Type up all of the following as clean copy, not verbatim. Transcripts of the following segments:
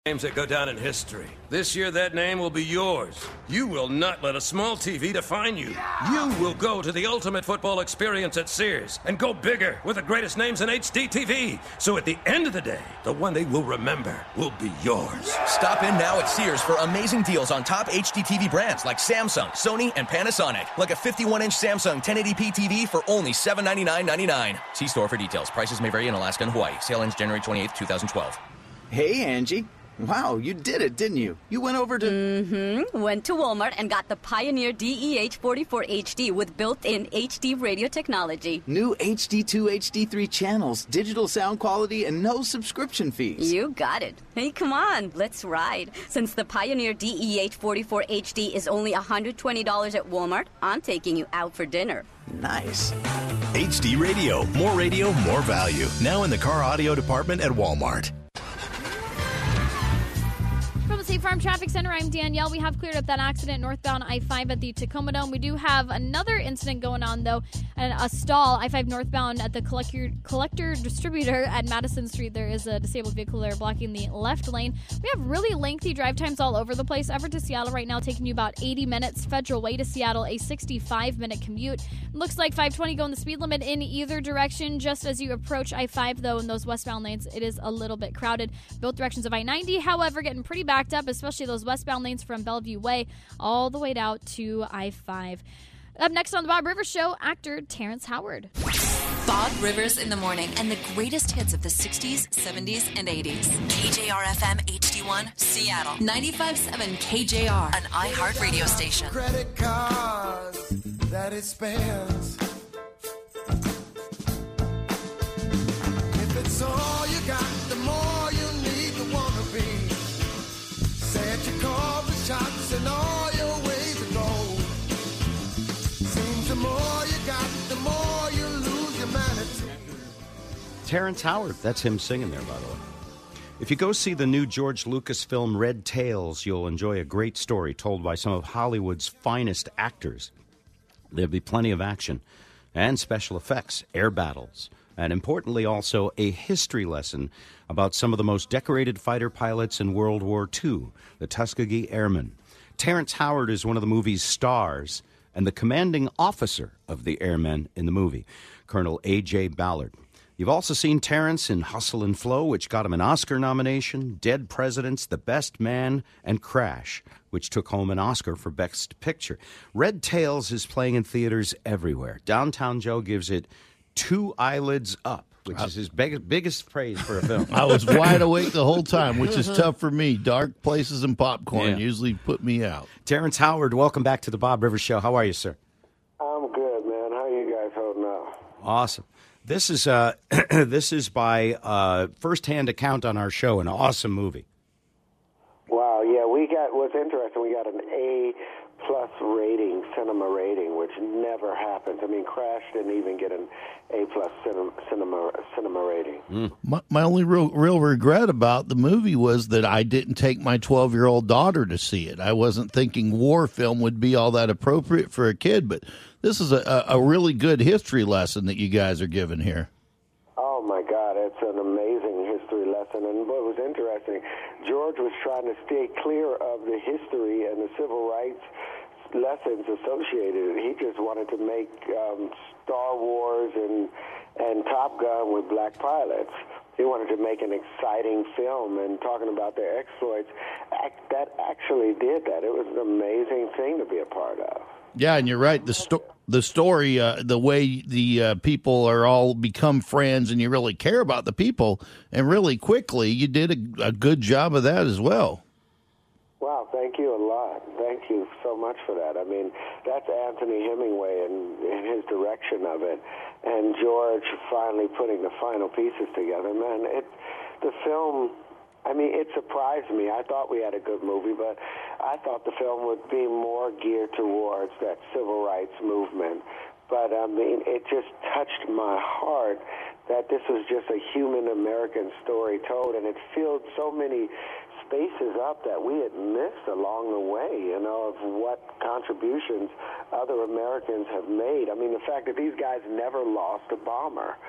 Names that go down in history. This year, that name will be yours. You will not let a small TV define you. You will go to the ultimate football experience at Sears and go bigger with the greatest names in HD TV. So at the end of the day, the one they will remember will be yours. Stop in now at Sears for amazing deals on top HD TV brands like Samsung, Sony, and Panasonic. Like a 51-inch Samsung 1080p TV for only $799.99. See store for details. Prices may vary in Alaska and Hawaii. Sale ends January 28th, 2012. Hey, Angie. Wow, you did it, didn't you? You went over to... Mm-hmm. Went to Walmart and got the Pioneer DEH44 HD with built-in HD radio technology. New HD2, HD3 channels, digital sound quality, and no subscription fees. You got it. Hey, come on, let's ride. Since the Pioneer DEH44 HD is only $120 at Walmart, I'm taking you out for dinner. Nice. HD Radio. More value. Now in the car audio department at Walmart. From the State Farm Traffic Center, I'm Danielle. We have cleared up that accident northbound I-5 at the Tacoma Dome. We do have another incident going on, though, and a stall I-5 northbound at the collector distributor at Madison Street. There is a disabled vehicle there blocking the left lane. We have really lengthy drive times all over the place. Everett to Seattle right now taking you about 80 minutes. Federal Way to Seattle, a 65-minute commute. Looks like 520 going the speed limit in either direction. Just as you approach I-5, though, in those westbound lanes, it is a little bit crowded. Both directions of I-90, however, getting pretty backed up, especially those westbound lanes from Bellevue Way all the way out to I-5. Up next on the Bob Rivers Show, actor Terrence Howard. Bob Rivers in the morning and the greatest hits of the 60s, 70s, and 80s. KJR-FM HD1, Seattle. 95.7 KJR, an iHeart radio station. Credit cards that it spends. If it's all you got, the more you need to want to be. Said you call the shots and all your ways to go. Seems the more you got, the more you lose humanity. Terrence Howard, that's him singing there, by the way. If you go see the new George Lucas film Red Tails, you'll enjoy a great story told by some of Hollywood's finest actors. There'll be plenty of action and special effects, air battles, and importantly also a history lesson about some of the most decorated fighter pilots in World War II, the Tuskegee Airmen. Terrence Howard is one of the movie's stars and the commanding officer of the airmen in the movie, Colonel A.J. Ballard. You've also seen Terrence in Hustle and Flow, which got him an Oscar nomination, Dead Presidents, The Best Man, and Crash, which took home an Oscar for Best Picture. Red Tails is playing in theaters everywhere. Downtown Joe gives it 2 eyelids up, which is his biggest praise for a film. I was wide awake the whole time, which is tough for me. Dark places and popcorn usually put me out. Terrence Howard, welcome back to the Bob Rivers Show. How are you, sir? I'm good, man. How you guys holding up? Awesome. This is this is by first-hand account on our show, an awesome movie. Wow, yeah, what's interesting, we got an A-plus rating, cinema rating, which never happens. I mean, Crash didn't even get an A-plus cinema rating. My only real regret about the movie was that I didn't take my 12-year-old daughter to see it. I wasn't thinking war film would be all that appropriate for a kid, but this is a really good history lesson that you guys are giving here. Oh, my God, it's an amazing history lesson. And what was interesting, George was trying to stay clear of the history and the civil rights lessons associated. He just wanted to make Star Wars and Top Gun with black pilots. He wanted to make an exciting film and talking about their exploits. That actually did that. It was an amazing thing to be a part of. Yeah, and you're right. The story, the way the people are all become friends and you really care about the people, and really quickly, you did a good job of that as well. Wow, thank you a lot. Thank you so much for that. I mean, that's Anthony Hemingway and his direction of it, and George finally putting the final pieces together. Man, the film, I mean, it surprised me. I thought we had a good movie, but I thought the film would be more geared towards that civil rights movement. But, I mean, it just touched my heart that this was just a human American story told, and it filled so many spaces up that we had missed along the way, you know, of what contributions other Americans have made. I mean, the fact that these guys never lost a bomber.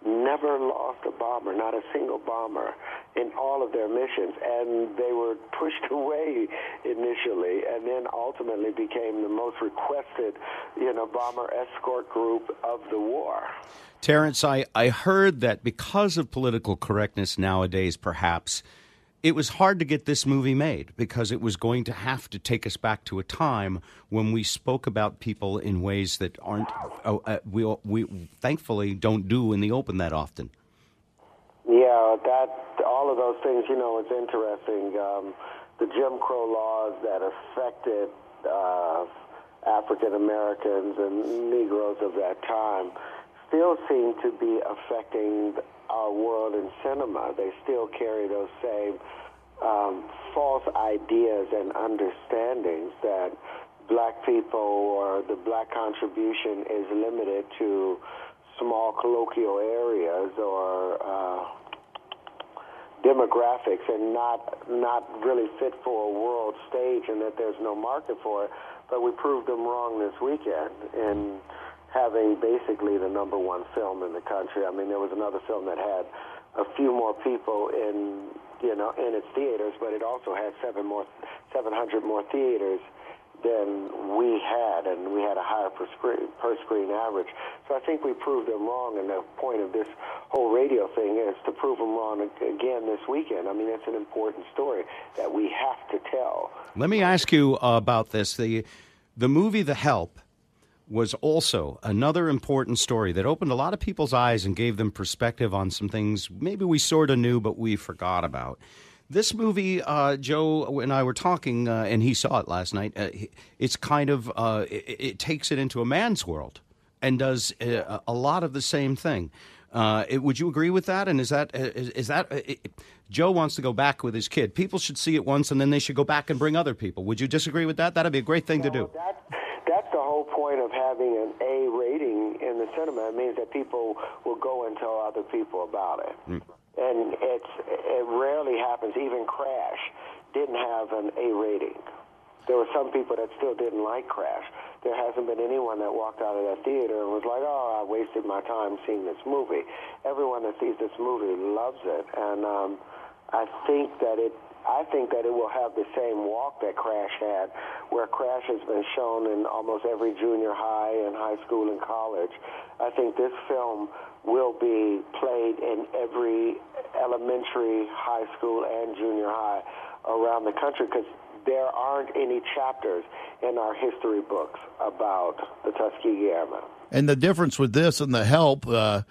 never lost a bomber, not a single bomber in all of their missions, and they were pushed away initially, and then ultimately became the most requested, bomber escort group of the war. Terrence, I heard that because of political correctness nowadays, perhaps, it was hard to get this movie made because it was going to have to take us back to a time when we spoke about people in ways that aren't we thankfully don't do in the open that often. Yeah, all of those things, it's interesting. The Jim Crow laws that affected African Americans and Negroes of that time still seem to be affecting our world in cinema. They still carry those same false ideas and understandings that black people or the black contribution is limited to small colloquial areas or demographics and not really fit for a world stage, and that there's no market for it. But we proved them wrong this weekend in having basically the number one film in the country. I mean, there was another film that had a few more people in its theaters, but it also had 700 more theaters than we had, and we had a higher per screen average. So I think we proved them wrong, and the point of this whole radio thing is to prove them wrong again this weekend. I mean, it's an important story that we have to tell. Let me ask you about this. The movie The Help was also another important story that opened a lot of people's eyes and gave them perspective on some things maybe we sort of knew but we forgot about. This movie, Joe and I were talking, and he saw it last night. It's kind of it takes it into a man's world and does a lot of the same thing. Would you agree with that? And is that Joe wants to go back with his kid? People should see it once, and then they should go back and bring other people. Would you disagree with that? That'd be a great thing to do. That's the whole point of having an A rating in the cinema. It means that people will go and tell other people about it. Mm. And it rarely happens. Even Crash didn't have an A rating. There were some people that still didn't like Crash. There hasn't been anyone that walked out of that theater and was like, oh, I wasted my time seeing this movie. Everyone that sees this movie loves it. And I think that it will have the same walk that Crash had, where Crash has been shown in almost every junior high and high school and college. I think this film will be played in every elementary, high school, and junior high around the country because there aren't any chapters in our history books about the Tuskegee Airmen. And the difference with this and The Help,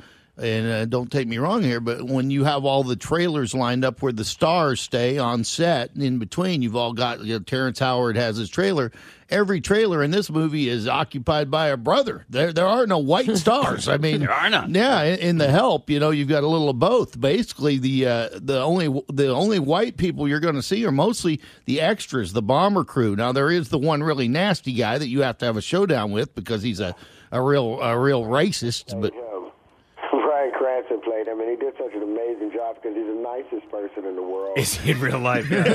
and don't take me wrong here, but when you have all the trailers lined up where the stars stay on set, in between, you've all got, Terrence Howard has his trailer. Every trailer in this movie is occupied by a brother. There are no white stars. I mean, there are none. Yeah, in The Help, you've got a little of both. Basically, the only white people you're going to see are mostly the extras, the bomber crew. Now there is the one really nasty guy that you have to have a showdown with because he's a real racist, but. Bryan Cranston played him, and he did such an amazing job because he's the nicest person in the world. Is he in real life? But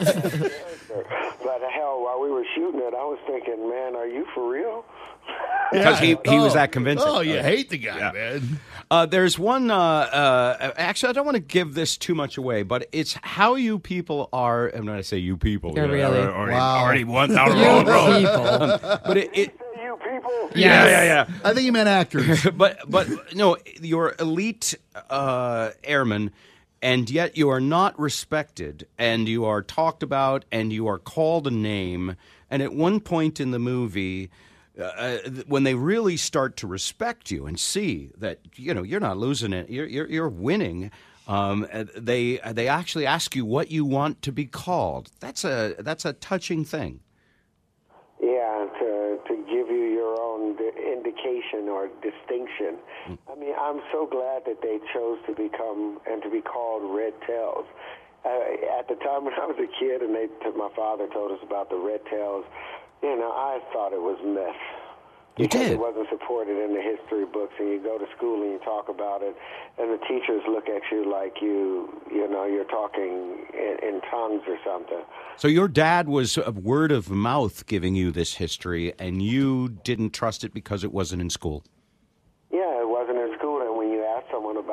hell, while we were shooting it, I was thinking, man, are you for real? Because he was that convincing. Oh, you hate the guy, man. There's one, actually, I don't want to give this too much away, but it's how you people are, and when I say you people, really? already went down the wrong road. But it Yeah. I think you meant actors. but no, you're elite airmen, and yet you are not respected, and you are talked about, and you are called a name. And at one point in the movie, when they really start to respect you and see that you're not losing it, you're winning. They actually ask you what you want to be called. That's a touching thing. Yeah, to give you your own indication or distinction. I mean, I'm so glad that they chose to become and to be called Red Tails. At the time when I was a kid and my father told us about the Red Tails, I thought it was myth. Because it wasn't supported in the history books, and you go to school and you talk about it, and the teachers look at you like you're talking in tongues or something. So your dad was word of mouth giving you this history, and you didn't trust it because it wasn't in school. Yeah, it wasn't in school, and when you ask someone about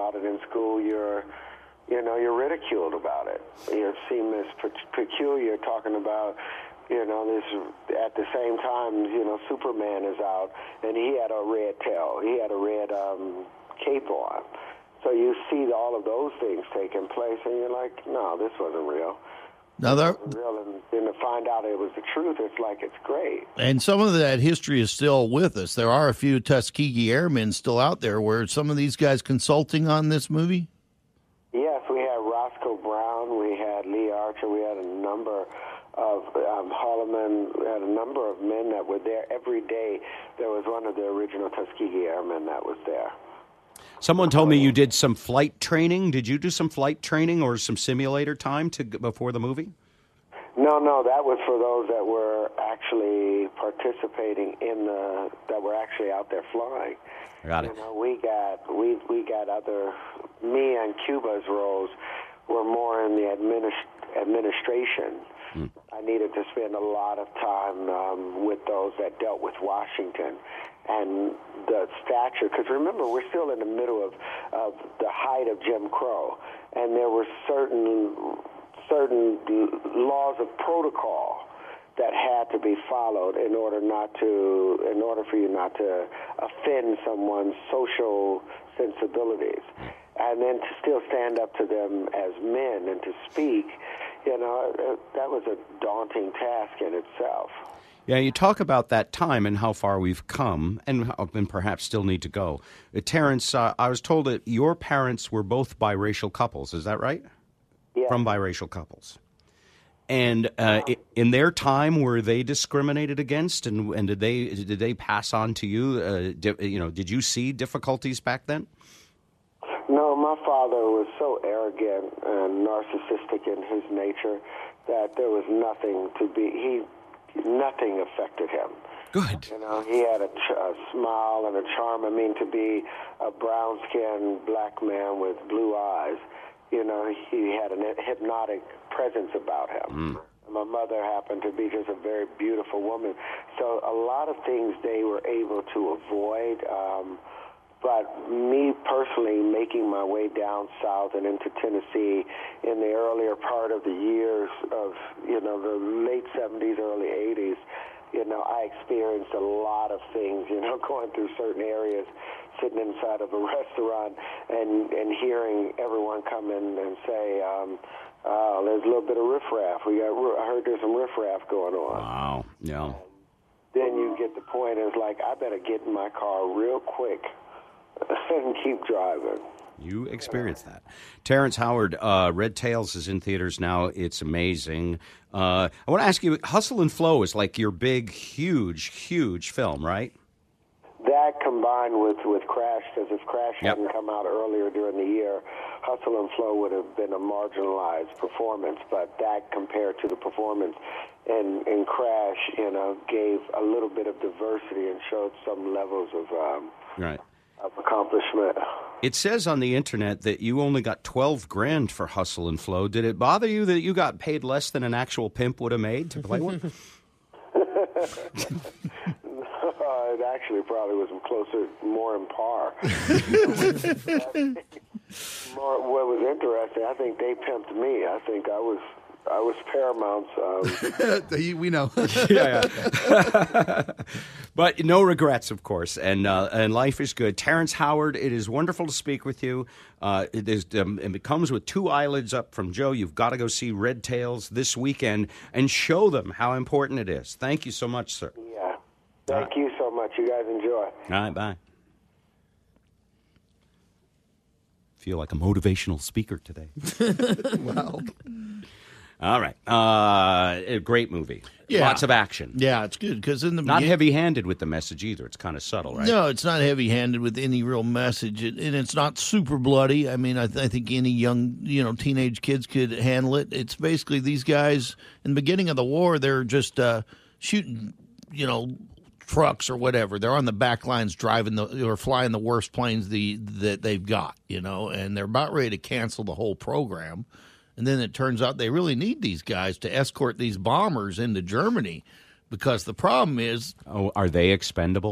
about it in school, you're ridiculed about it. You're seen as peculiar, talking about, this at the same time, Superman is out, and he had a red tail. He had a red cape on. So you see all of those things taking place, and you're like, no, this wasn't real. Now real, and then to find out it was the truth, it's like it's great. And some of that history is still with us. There are a few Tuskegee Airmen still out there. Were some of these guys consulting on this movie? Yes, we had Roscoe Brown, we had Lee Archer, we had a number of Holloman, we had a number of men that were there every day. There was one of the original Tuskegee Airmen that was there. Someone told me you did some flight training. Did you do some flight training or some simulator time before the movie? No, that was for those that were actually participating that were actually out there flying. Got it. We got other. Me and Cuba's roles were more in the administration. I needed to spend a lot of time with those that dealt with Washington and the stature. Because remember, we're still in the middle of the height of Jim Crow, and there were certain laws of protocol that had to be followed in order for you not to offend someone's social sensibilities, and then to still stand up to them as men and to speak. That was a daunting task in itself. Yeah, you talk about that time and how far we've come and perhaps still need to go. Terrence, I was told that your parents were both biracial couples. Is that right? Yeah. From biracial couples. And in their time, were they discriminated against, and did they pass on to you? Did you see difficulties back then? No, my father was so arrogant and narcissistic in his nature that there was nothing nothing affected him. Good. He had a smile and a charm. I mean, to be a brown-skinned black man with blue eyes, he had a hypnotic presence about him. My mother happened to be just a very beautiful woman. So a lot of things they were able to avoid. But me personally, making my way down south and into Tennessee in the earlier part of the years of, the late 70s, early 80s, I experienced a lot of things, going through certain areas, sitting inside of a restaurant and hearing everyone come in and say, there's a little bit of riffraff. I heard there's some riffraff going on. Wow, yeah. Then you get the point, it's like, I better get in my car real quick and keep driving. You experienced that. Terrence Howard, Red Tails is in theaters now. It's amazing. I want to ask you, Hustle and Flow is like your big, huge film, right? That combined with Crash, because if Crash hadn't come out earlier during the year, Hustle and Flow would have been a marginalized performance. But that compared to the performance in Crash, gave a little bit of diversity and showed some levels of accomplishment. It says on the internet that you only got $12,000 for Hustle and Flow. Did it bother you that you got paid less than an actual pimp would have made to play one? It actually probably was closer, more in par. What was interesting, I think they pimped me. I think I was Paramount's. We know. Yeah. But no regrets, of course, and life is good. Terrence Howard, it is wonderful to speak with you. It comes with 2 eyelids up from Joe. You've got to go see Red Tails this weekend and show them how important it is. Thank you so much, sir. Yeah. Thank you so much. You guys enjoy. All right, bye. Feel like a motivational speaker today. Wow. All right. A great movie. Yeah. Lots of action. Yeah, it's good because in the not heavy-handed with the message either. It's kind of subtle, right? No, it's not heavy-handed with any real message, and it's not super bloody. I mean, I think any young, teenage kids could handle it. It's basically these guys in the beginning of the war. They're just shooting, trucks or whatever. They're on the back lines driving or flying the worst planes that they've got, and they're about ready to cancel the whole program. And then it turns out they really need these guys to escort these bombers into Germany because the problem is... Oh, are they expendable?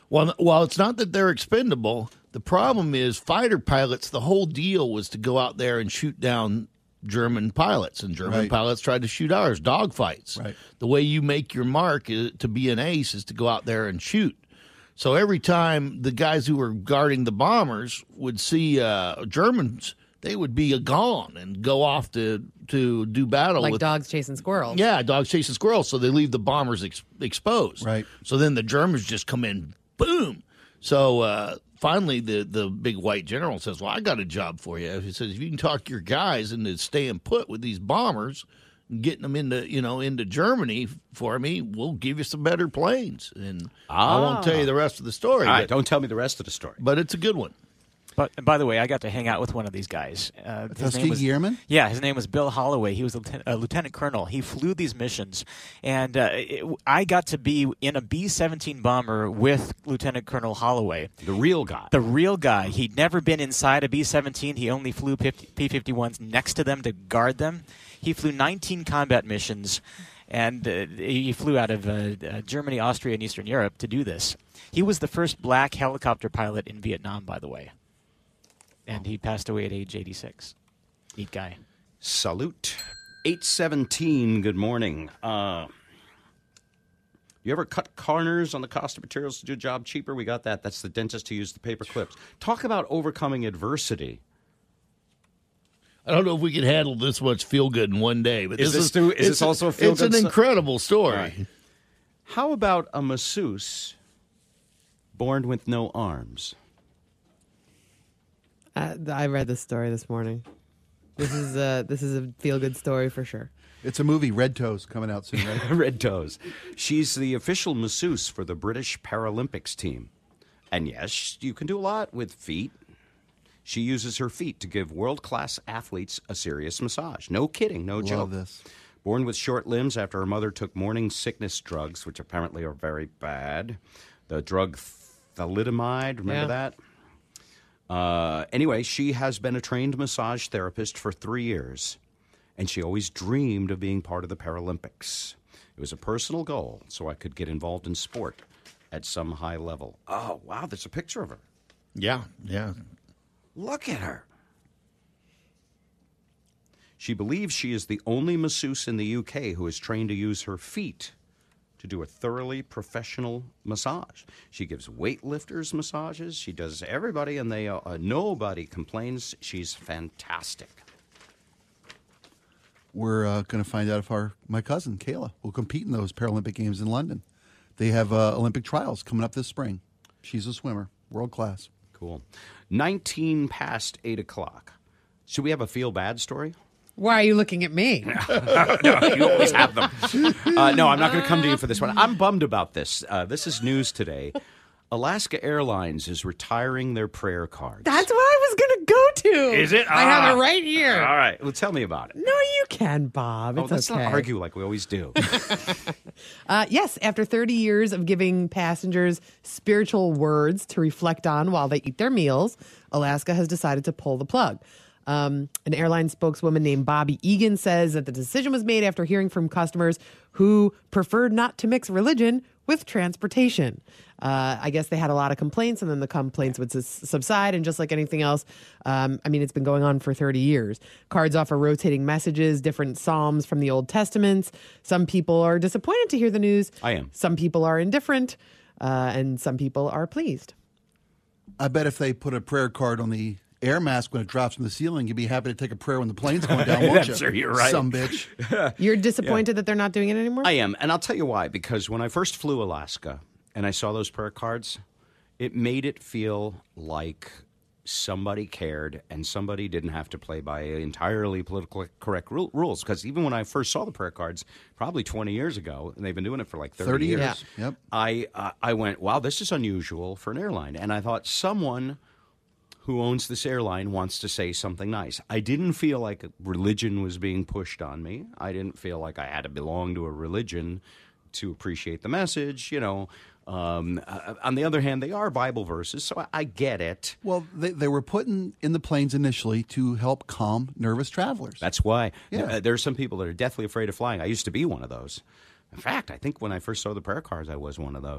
Well, it's not that they're expendable. The problem is fighter pilots, the whole deal was to go out there and shoot down German pilots, and German pilots tried to shoot ours, dogfights. Right. The way you make your mark to be an ace is to go out there and shoot. So every time the guys who were guarding the bombers would see Germans, they would be gone and go off to do battle. Like with dogs chasing squirrels. Yeah, dogs chasing squirrels, so they leave the bombers exposed. Right. So then the Germans just come in, boom. So finally the big white general says, well, I got a job for you. He says, if you can talk your guys into staying put with these bombers and getting them into Germany for me, we'll give you some better planes. And I won't tell you the rest of the story. All right, don't tell me the rest of the story. But it's a good one. But by the way, I got to hang out with one of these guys. Tuskegee Airman? Yeah, his name was Bill Holloway. He was a lieutenant colonel. He flew these missions, and I got to be in a B-17 bomber with Lieutenant Colonel Holloway. The real guy. The real guy. He'd never been inside a B-17. He only flew P-51s next to them to guard them. He flew 19 combat missions, and he flew out of Germany, Austria, and Eastern Europe to do this. He was the first black helicopter pilot in Vietnam, by the way. And he passed away at age 86. Neat guy. Salute. 817, good morning. You ever cut corners on the cost of materials to do a job cheaper? We got that. That's the dentist who used the paper clips. Talk about overcoming adversity. I don't know if we can handle this much feel-good in one day. But Is this also a feel-good? It's an incredible story. Right. How about a masseuse born with no arms? I read this story this morning. This is a feel-good story for sure. It's a movie, Red Toes, coming out soon, right? Red Toes. She's the official masseuse for the British Paralympics team. And yes, you can do a lot with feet. She uses her feet to give world-class athletes a serious massage. No kidding, no joke. Love this. Born with short limbs after her mother took morning sickness drugs, which apparently are very bad. The drug thalidomide, remember that? Anyway, she has been a trained massage therapist for 3 years, and she always dreamed of being part of the Paralympics. It was a personal goal, so I could get involved in sport at some high level. Oh, wow, there's a picture of her. Yeah. Look at her. She believes she is the only masseuse in the UK who is trained to use her feet to do a thoroughly professional massage. She gives weightlifters massages. She does everybody, and nobody complains. She's fantastic. We're going to find out if my cousin, Kayla, will compete in those Paralympic Games in London. They have Olympic trials coming up this spring. She's a swimmer, world class. Cool. 19 past 8 o'clock. Should we have a feel-bad story? Why are you looking at me? No, you always have them. No, I'm not going to come to you for this one. I'm bummed about this. This is news today. Alaska Airlines is retiring their prayer cards. That's what I was going to go to. Is it? I have it right here. All right. Well, tell me about it. No, you can, Bob. It's let's okay. not argue like we always do. Yes, after 30 years of giving passengers spiritual words to reflect on while they eat their meals, Alaska has decided to pull the plug. An airline spokeswoman named Bobby Egan says that the decision was made after hearing from customers who preferred not to mix religion with transportation. I guess they had a lot of complaints, and then the complaints would subside, and just like anything else, it's been going on for 30 years. Cards offer rotating messages, different psalms from the Old Testaments. Some people are disappointed to hear the news. I am. Some people are indifferent, and some people are pleased. I bet if they put a prayer card on the air mask when it drops from the ceiling, you'd be happy to take a prayer when the plane's going down, won't you? I'm sure you're right. Some bitch. You're disappointed that they're not doing it anymore? I am, and I'll tell you why. Because when I first flew Alaska and I saw those prayer cards, it made it feel like somebody cared and somebody didn't have to play by entirely politically correct rules. Because even when I first saw the prayer cards, probably 20 years ago, and they've been doing it for like 30 years, Yeah. Yep. I went, wow, this is unusual for an airline. And I thought someone who owns this airline wants to say something nice. I didn't feel like religion was being pushed on me. I didn't feel like I had to belong to a religion to appreciate the message, on the other hand, they are Bible verses, so I get it. Well, they were put in the planes initially to help calm nervous travelers. That's why. Yeah. There are some people that are deathly afraid of flying. I used to be one of those. In fact, I think when I first saw the prayer cards, I was one of those.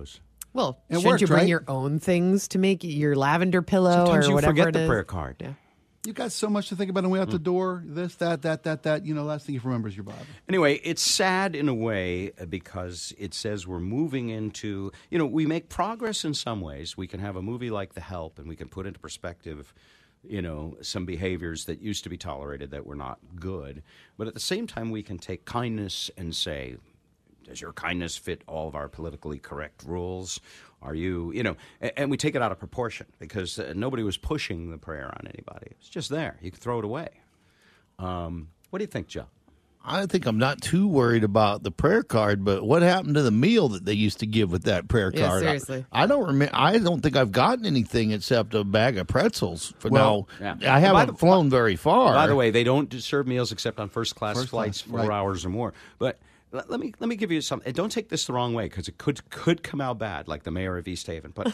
Well, It shouldn't worked, you bring right? your own things to make your lavender pillow Sometimes or you whatever forget it the is? prayer card. Yeah. You got so much to think about on the way out the door. This, that. Last thing you remember is your Bible. Anyway, it's sad in a way because it says we're moving into, we make progress in some ways. We can have a movie like The Help and we can put into perspective, some behaviors that used to be tolerated that were not good. But at the same time, we can take kindness and say, does your kindness fit all of our politically correct rules? Are you, and we take it out of proportion because nobody was pushing the prayer on anybody. It's just there. You can throw it away. What do you think, Joe? I think I'm not too worried about the prayer card, but what happened to the meal that they used to give with that prayer Yeah, card? seriously. I don't remember. I don't think I've gotten anything except a bag of pretzels for now. Yeah. I haven't flown very far. By the way, they don't serve meals except on first-class First flights, class, 4 right. hours or more. But let me give you something. And don't take this the wrong way because it could come out bad, like the mayor of East Haven. But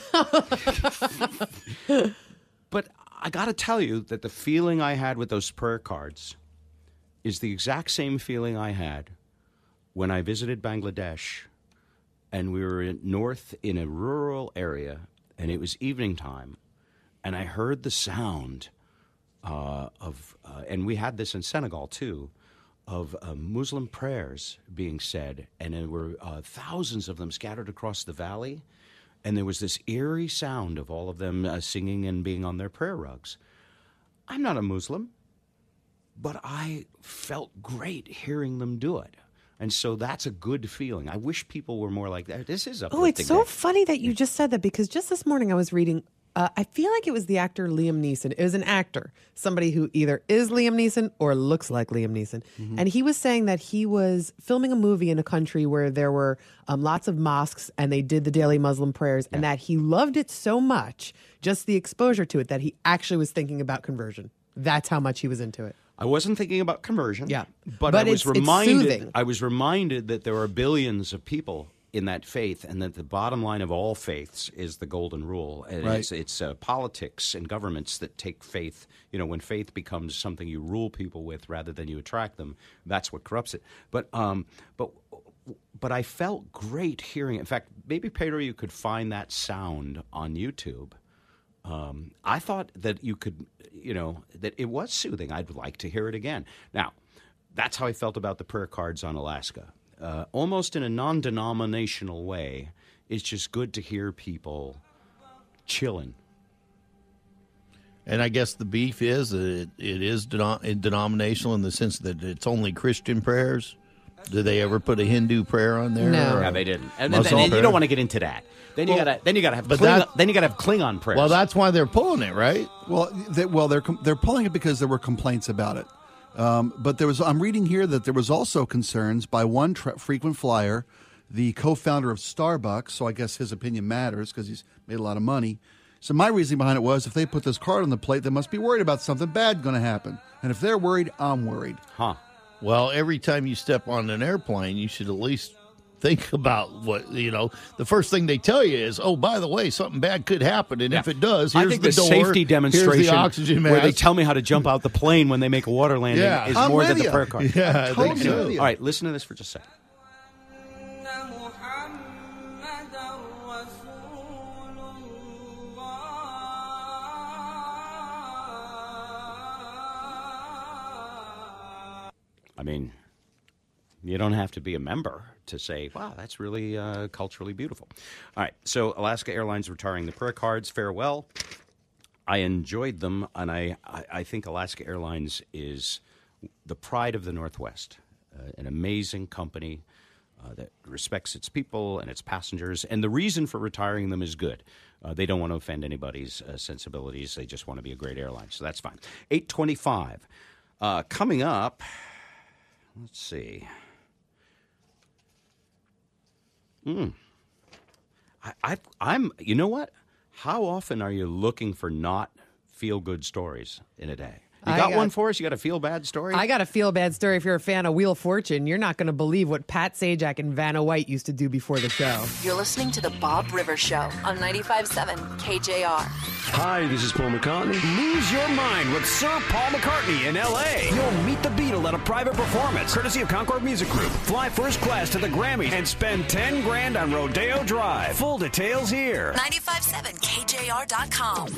but I got to tell you that the feeling I had with those prayer cards is the exact same feeling I had when I visited Bangladesh, and we were north in a rural area, and it was evening time, and I heard the sound and we had this in Senegal too, of Muslim prayers being said, and there were thousands of them scattered across the valley, and there was this eerie sound of all of them singing and being on their prayer rugs. I'm not a Muslim, but I felt great hearing them do it. And so that's a good feeling. I wish people were more like that. This is uplifting. Oh, it's so day. funny that you just said that because just this morning I was reading, I feel like it was the actor Liam Neeson. It was an actor, somebody who either is Liam Neeson or looks like Liam Neeson. Mm-hmm. And he was saying that he was filming a movie in a country where there were lots of mosques and they did the daily Muslim prayers and that he loved it so much, just the exposure to it, that he actually was thinking about conversion. That's how much he was into it. I wasn't thinking about conversion. Yeah. But I was it's soothing. reminded. I was reminded that there are billions of people in that faith, and that the bottom line of all faiths is the golden rule. And Right. it's politics and governments that take faith. When faith becomes something you rule people with rather than you attract them, that's what corrupts it. But I felt great hearing it. In fact, maybe Pedro, you could find that sound on YouTube. I thought that you could, that it was soothing. I'd like to hear it again. Now, that's how I felt about the prayer cards on Alaska. Almost in a non-denominational way, it's just good to hear people chilling. And I guess the beef is that it is denominational in the sense that it's only Christian prayers. Do they ever put a Hindu prayer on there? No. or Yeah, they didn't. And Muslim you prayer? don't want to get into that. Then you Well, gotta have but Klingon prayers. Well, that's why they're pulling it, right? Well, they're pulling it because there were complaints about it. But I'm reading here that there was also concerns by one frequent flyer, the co-founder of Starbucks. So I guess his opinion matters because he's made a lot of money. So my reasoning behind it was if they put this card on the plate, they must be worried about something bad going to happen. And if they're worried, I'm worried. Huh. Well, every time you step on an airplane, you should at least think about what, the first thing they tell you is, oh, by the way, something bad could happen. And if it does, here's I think the door, safety demonstration here's the oxygen mask. where they tell me how to jump out the plane when they make a water landing is I'm more with than the you. prayer card. Yeah, I think so. with you. All right, listen to this for just a second. I mean, you don't have to be a member to say, wow, that's really culturally beautiful. All right, so Alaska Airlines retiring the prayer cards. Farewell. I enjoyed them, and I think Alaska Airlines is the pride of the Northwest, an amazing company that respects its people and its passengers. And the reason for retiring them is good. They don't want to offend anybody's sensibilities. They just want to be a great airline, so that's fine. 8:25. Coming up, let's see. I'm. You know what? How often are you looking for not feel-good stories in a day? You got one for us? You got a feel-bad story? I got a feel-bad story. If you're a fan of Wheel of Fortune, you're not going to believe what Pat Sajak and Vanna White used to do before the show. You're listening to The Bob Rivers Show on 95.7 KJR. Hi, this is Paul McCartney. Lose your mind with Sir Paul McCartney in L.A. You'll meet the Beatle at a private performance, courtesy of Concord Music Group. Fly first class to the Grammys and spend $10,000 on Rodeo Drive. Full details here. 957KJR.com.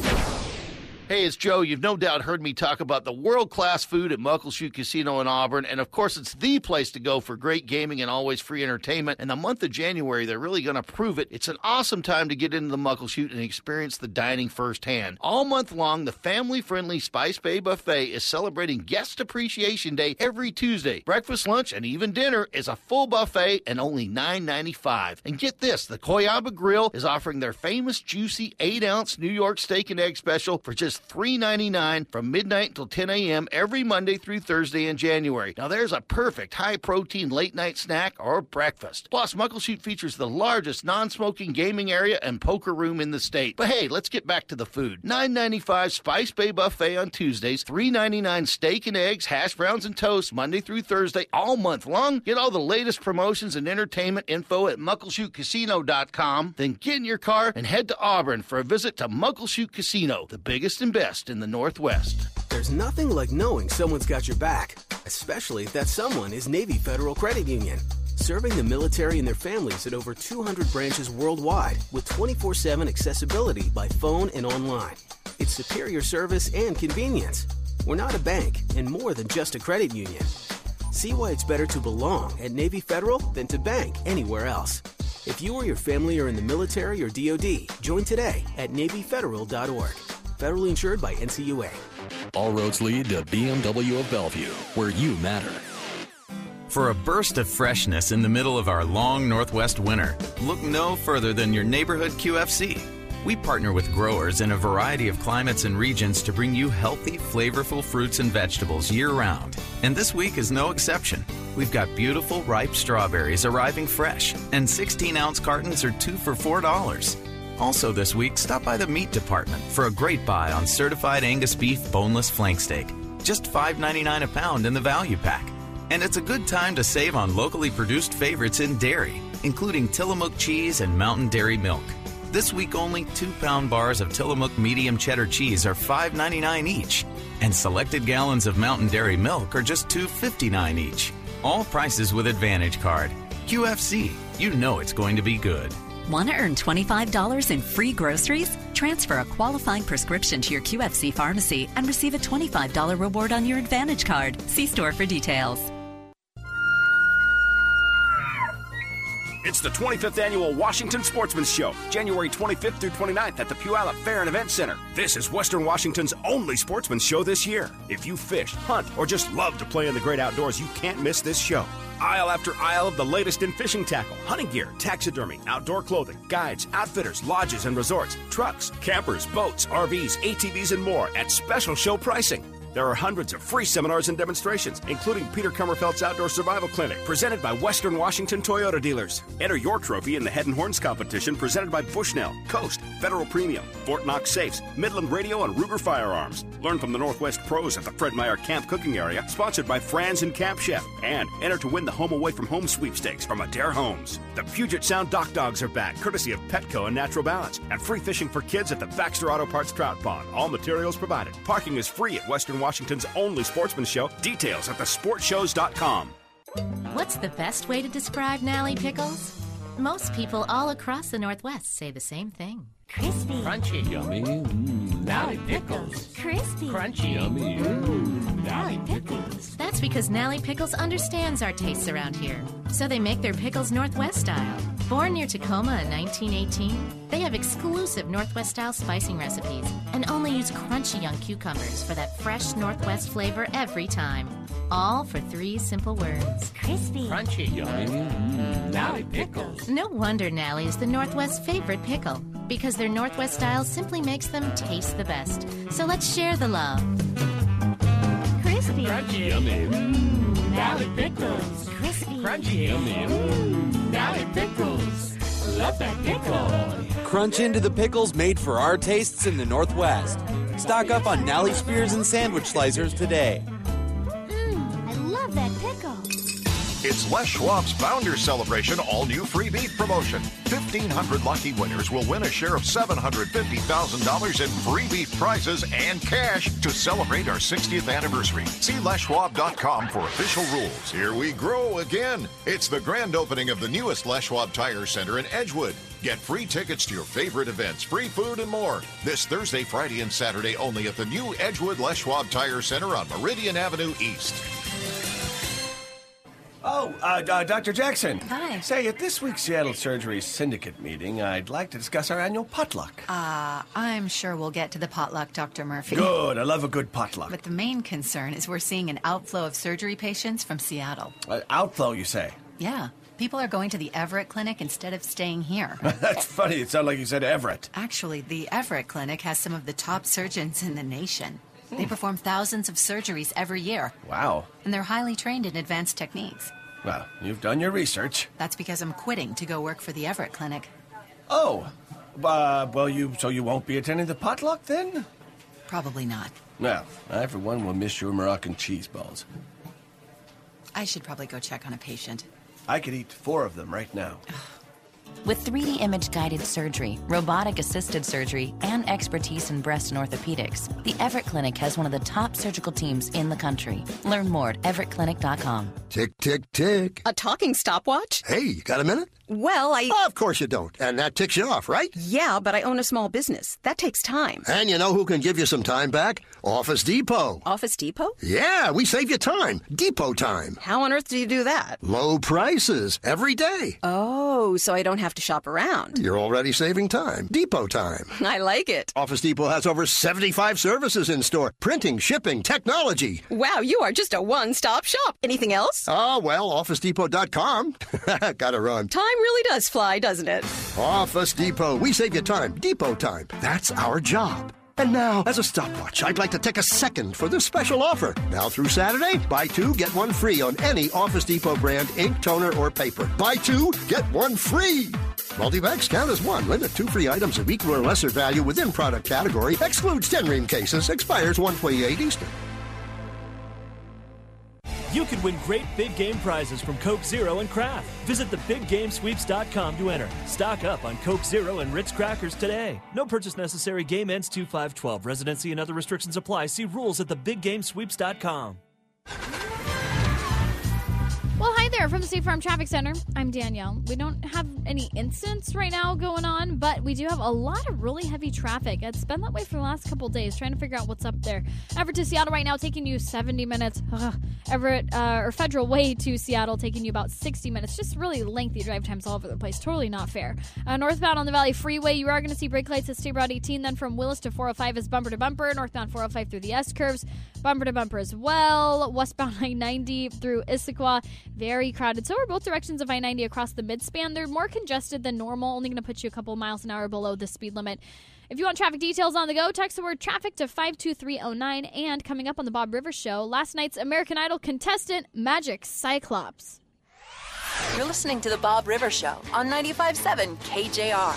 Hey, it's Joe. You've no doubt heard me talk about the world-class food at Muckleshoot Casino in Auburn, and of course, it's the place to go for great gaming and always free entertainment. In the month of January, they're really going to prove it. It's an awesome time to get into the Muckleshoot and experience the dining firsthand. All month long, the family-friendly Spice Bay Buffet is celebrating Guest Appreciation Day every Tuesday. Breakfast, lunch, and even dinner is a full buffet and only $9.95. And get this, the Coyaba Grill is offering their famous juicy 8-ounce New York steak and egg special for just $3.99 from midnight until 10 a.m. every Monday through Thursday in January. Now, there's a perfect high-protein late-night snack or breakfast. Plus, Muckleshoot features the largest non-smoking gaming area and poker room in the state. But hey, let's get back to the food. $9.95 Spice Bay Buffet on Tuesdays, $3.99 steak and eggs, hash browns, and toast Monday through Thursday all month long. Get all the latest promotions and entertainment info at MuckleshootCasino.com. Then get in your car and head to Auburn for a visit to Muckleshoot Casino, the biggest and best in the Northwest. There's nothing like knowing someone's got your back, especially if that someone is Navy Federal Credit Union. Serving the military and their families at over 200 branches worldwide with 24/7 accessibility by phone and online. It's superior service and convenience. We're not a bank and more than just a credit union. See why it's better to belong at Navy Federal than to bank anywhere else. If you or your family are in the military or DoD, join today at NavyFederal.org. Federally insured by NCUA. All roads lead to BMW of Bellevue, where you matter. For a burst of freshness in the middle of our long Northwest winter, look no further than your neighborhood QFC. We partner with growers in a variety of climates and regions to bring you healthy, flavorful fruits and vegetables year-round. And this week is no exception. We've got beautiful, ripe strawberries arriving fresh, and 16-ounce cartons are 2 for $4. Also this week, stop by the meat department for a great buy on certified Angus beef boneless flank steak. Just $5.99 a pound in the value pack. And it's a good time to save on locally produced favorites in dairy, including Tillamook cheese and Mountain Dairy milk. This week, only 2-pound bars of Tillamook medium cheddar cheese are $5.99 each. And selected gallons of Mountain Dairy milk are just $2.59 each. All prices with Advantage Card. QFC, you know it's going to be good. Want to earn $25 in free groceries? Transfer a qualifying prescription to your QFC pharmacy and receive a $25 reward on your Advantage Card. See store for details. It's the 25th Annual Washington Sportsman's Show, January 25th through 29th at the Puyallup Fair and Event Center. This is Western Washington's only sportsman's show this year. If you fish, hunt, or just love to play in the great outdoors, you can't miss this show. Aisle after aisle of the latest in fishing tackle, hunting gear, taxidermy, outdoor clothing, guides, outfitters, lodges and resorts, trucks, campers, boats, RVs, ATVs, and more at special show pricing. There are hundreds of free seminars and demonstrations, including Peter Kummerfeld's Outdoor Survival Clinic, presented by Western Washington Toyota dealers. Enter your trophy in the Head and Horns competition, presented by Bushnell, Coast, Federal Premium, Fort Knox Safes, Midland Radio, and Ruger Firearms. Learn from the Northwest pros at the Fred Meyer Camp Cooking Area, sponsored by Franz and Camp Chef. And enter to win the Home Away from Home sweepstakes from Adair Homes. The Puget Sound Dock Dogs are back, courtesy of Petco and Natural Balance. And free fishing for kids at the Baxter Auto Parts Trout Pond. All materials provided. Parking is free at Western Washington's only sportsman's show. Details at thesportshows.com. What's the best way to describe Nally Pickles? Most people all across the Northwest say the same thing. Crispy. Crunchy. Yummy. Nally Pickles. Crispy. Crunchy. Yummy. Nally Pickles. That's because Nally Pickles understands our tastes around here. So they make their pickles Northwest style. Born near Tacoma in 1918, they have exclusive Northwest-style spicing recipes and only use crunchy young cucumbers for that fresh Northwest flavor every time. All for 3 simple words. Crispy. Crunchy. Yummy. Nally Pickles. No wonder Nally is the Northwest's favorite pickle, because their Northwest style simply makes them taste the best. So let's share the love. Crispy. Crunchy. Yummy. Nally Pickles. Crispy. Crunchy. Yummy. Nally Pickles. Love that pickle. Crunch into the pickles made for our tastes in the Northwest. Stock up on Nally Spears and sandwich slicers today. I love that pickle. It's Les Schwab's Founders Celebration all-new free beef promotion. 1,500 lucky winners will win a share of $750,000 in free beef prizes and cash to celebrate our 60th anniversary. See LesSchwab.com for official rules. Here we grow again. It's the grand opening of the newest Les Schwab Tire Center in Edgewood. Get free tickets to your favorite events, free food, and more. This Thursday, Friday, and Saturday only at the new Edgewood Les Schwab Tire Center on Meridian Avenue East. Oh, Dr. Jackson. Hi. Say, at this week's Seattle Surgery Syndicate meeting, I'd like to discuss our annual potluck. I'm sure we'll get to the potluck, Dr. Murphy. Good. I love a good potluck. But the main concern is we're seeing an outflow of surgery patients from Seattle. Outflow, you say? Yeah. People are going to the Everett Clinic instead of staying here. That's funny. It sounded like you said Everett. Actually, the Everett Clinic has some of the top surgeons in the nation. They perform thousands of surgeries every year. Wow. And they're highly trained in advanced techniques. Well, you've done your research. That's because I'm quitting to go work for the Everett Clinic. Oh. Well, you won't be attending the potluck then? Probably not. Well, I, for one, will miss your Moroccan cheese balls. I should probably go check on a patient. I could eat 4 of them right now. With 3D image-guided surgery, robotic-assisted surgery, and expertise in breast and orthopedics, the Everett Clinic has one of the top surgical teams in the country. Learn more at everettclinic.com. Tick, tick, tick. A talking stopwatch? Hey, you got a minute? Well, Of course you don't. And that ticks you off, right? Yeah, but I own a small business. That takes time. And you know who can give you some time back? Office Depot. Office Depot? Yeah, we save you time. Depot time. How on earth do you do that? Low prices every day. Oh, so I don't have to shop around. You're already saving time. Depot time. I like it. Office Depot has over 75 services in store. Printing, shipping, technology. Wow, you are just a one-stop shop. Anything else? Well, OfficeDepot.com. Gotta run. Time really does fly, doesn't it? Office Depot. We save you time. Depot time. That's our job. And now, as a stopwatch, I'd like to take a second for this special offer. Now through Saturday, buy 2, get 1 free on any Office Depot brand ink, toner, or paper. Buy 2, get 1 free. Multi-packs count as 1. Limit 2 free items of equal or lesser value within product category. Excludes 10 ream cases. Expires 1/28 Eastern. You could win great big game prizes from Coke Zero and Kraft. Visit thebiggamesweeps.com to enter. Stock up on Coke Zero and Ritz crackers today. No purchase necessary. Game ends 2/5/12. Residency and other restrictions apply. See rules at thebiggamesweeps.com. Well, hi there from the State Farm Traffic Center. I'm Danielle. We don't have any incidents right now going on, but we do have a lot of really heavy traffic. It's been that way for the last couple of days, trying to figure out what's up there. Everett to Seattle right now taking you 70 minutes. Everett or Federal Way to Seattle taking you about 60 minutes. Just really lengthy drive times all over the place. Totally not fair. Northbound on the Valley Freeway, you are going to see brake lights at State Route 18. Then from Willis to 405 is bumper to bumper. Northbound 405 through the S-curves. Bumper to bumper as well. Westbound I-90 through Issaquah. Very crowded. So are both directions of I-90 across the midspan. They're more congested than normal. Only going to put you a couple miles an hour below the speed limit. If you want traffic details on the go, text the word traffic to 52309. And coming up on the Bob Rivers Show, last night's American Idol contestant, Magic Cyclops. You're listening to The Bob Rivers Show on 95.7 KJR.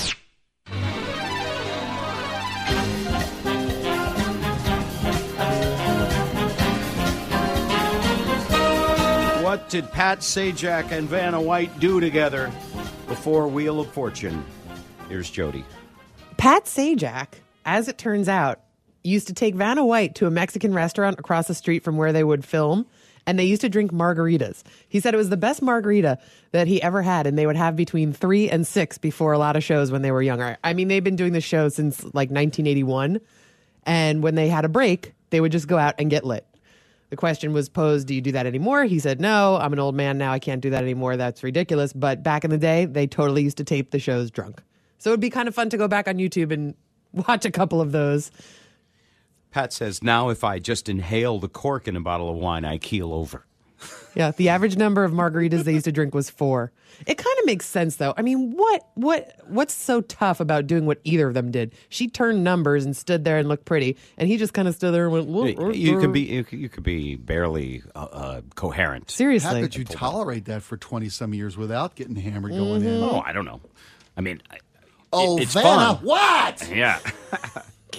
What did Pat Sajak and Vanna White do together before Wheel of Fortune? Here's Jody. Pat Sajak, as it turns out, used to take Vanna White to a Mexican restaurant across the street from where they would film, and they used to drink margaritas. He said it was the best margarita that he ever had, and they would have between 3 and 6 before a lot of shows when they were younger. I mean, they've been doing the show since like 1981, and when they had a break, they would just go out and get lit. The question was posed, do you do that anymore? He said, no, I'm an old man now. I can't do that anymore. That's ridiculous. But back in the day, they totally used to tape the shows drunk. So it'd be kind of fun to go back on YouTube and watch a couple of those. Pat says, now if I just inhale the cork in a bottle of wine, I keel over. Yeah, the average number of margaritas they used to drink was 4. It kind of makes sense, though. I mean, what's so tough about doing what either of them did? She turned numbers and stood there and looked pretty, and he just kind of stood there and went. You could be barely coherent. Seriously, how could you tolerate that for 20-some years without getting hammered going in? Oh, I don't know. I mean, it's Vanna, fun. what? Yeah.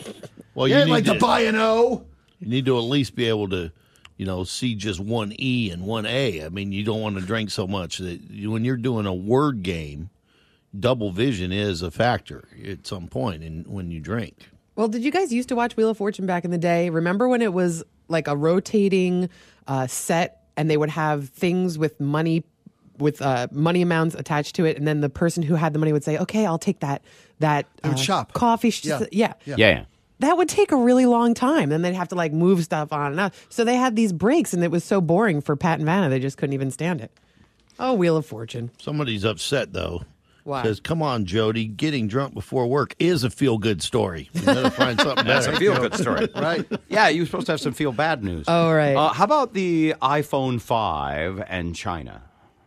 Well, yeah, you need like to buy an O. You need to at least be able to, see just one E and one A. I mean, you don't want to drink so much that when you're doing a word game, double vision is a factor at some point when you drink. Well, did you guys used to watch Wheel of Fortune back in the day? Remember when it was like a rotating set and they would have things with money amounts attached to it, and then the person who had the money would say, "Okay, I'll take that shop coffee." Yeah. That would take a really long time. Then they'd have to like move stuff on and out. So they had these breaks, and it was so boring for Pat and Vanna. They just couldn't even stand it. Oh, Wheel of Fortune. Somebody's upset, though. Why? Says, come on, Jody, getting drunk before work is a feel-good story. You got to find something better. That's a feel-good story. Right. Yeah, you're supposed to have some feel-bad news. Oh, right. How about the iPhone 5 and China?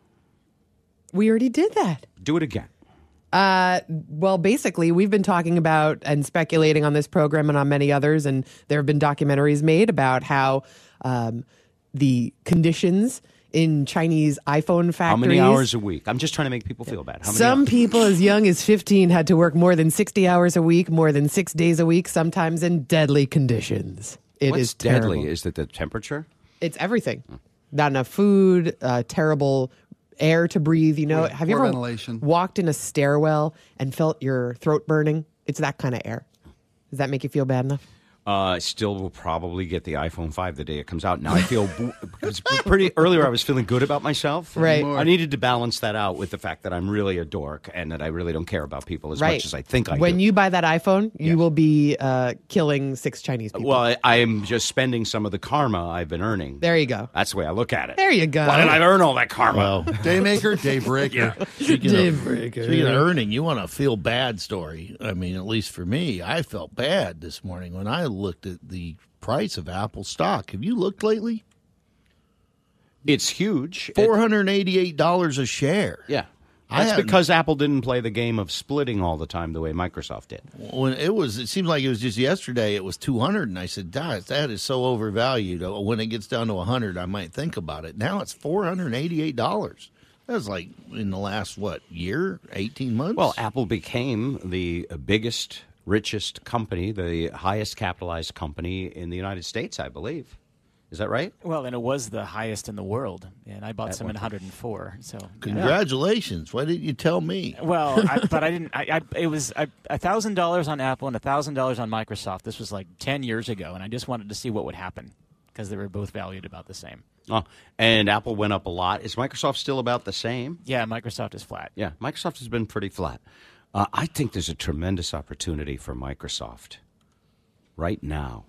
We already did that. Do it again. Well, basically, we've been talking about and speculating on this program and on many others, and there have been documentaries made about how the conditions in Chinese iPhone factories. How many hours a week? I'm just trying to make people feel bad. How many Some hours? people as young as 15 had to work more than 60 hours a week, more than 6 days a week, sometimes in deadly conditions. It is What's deadly? terrible. Is it the temperature? It's everything. Not enough food, terrible air to breathe. Have you poor ever ventilation. walked in a stairwell and felt your throat burning? It's that kind of air. Does that make you feel bad enough? Still will probably get the iPhone 5 the day it comes out. Now I feel it's pretty earlier I was feeling good about myself. Right. I needed to balance that out with the fact that I'm really a dork and that I really don't care about people as much as I think I do. When you buy that iPhone, you will be killing 6 Chinese people. Well, I am just spending some of the karma I've been earning. There you go. That's the way I look at it. There you go. Why did I earn all that karma? Well, Daymaker, daybreaker. Speaking of earning, you want a feel bad story. I mean, at least for me, I felt bad this morning when I looked at the price of Apple stock. Have you looked lately? It's huge. $488 a share. Yeah. That's because Apple didn't play the game of splitting all the time the way Microsoft did. When it seemed like it was just yesterday, it was 200, and I said, "Guys, that is so overvalued. When it gets down to 100, I might think about it." Now it's $488. That was like in the last, year, 18 months? Well, Apple became the biggest, richest company, the highest capitalized company in the United States, I believe. Is that right? Well, and it was the highest in the world, and I bought some at 104. So congratulations! Why didn't you tell me? Well, but I didn't. It was $1,000 on Apple and $1,000 on Microsoft. This was like 10 years ago, and I just wanted to see what would happen because they were both valued about the same. Oh, and Apple went up a lot. Is Microsoft still about the same? Yeah, Microsoft is flat. Yeah, Microsoft has been pretty flat. I think there's a tremendous opportunity for Microsoft right now.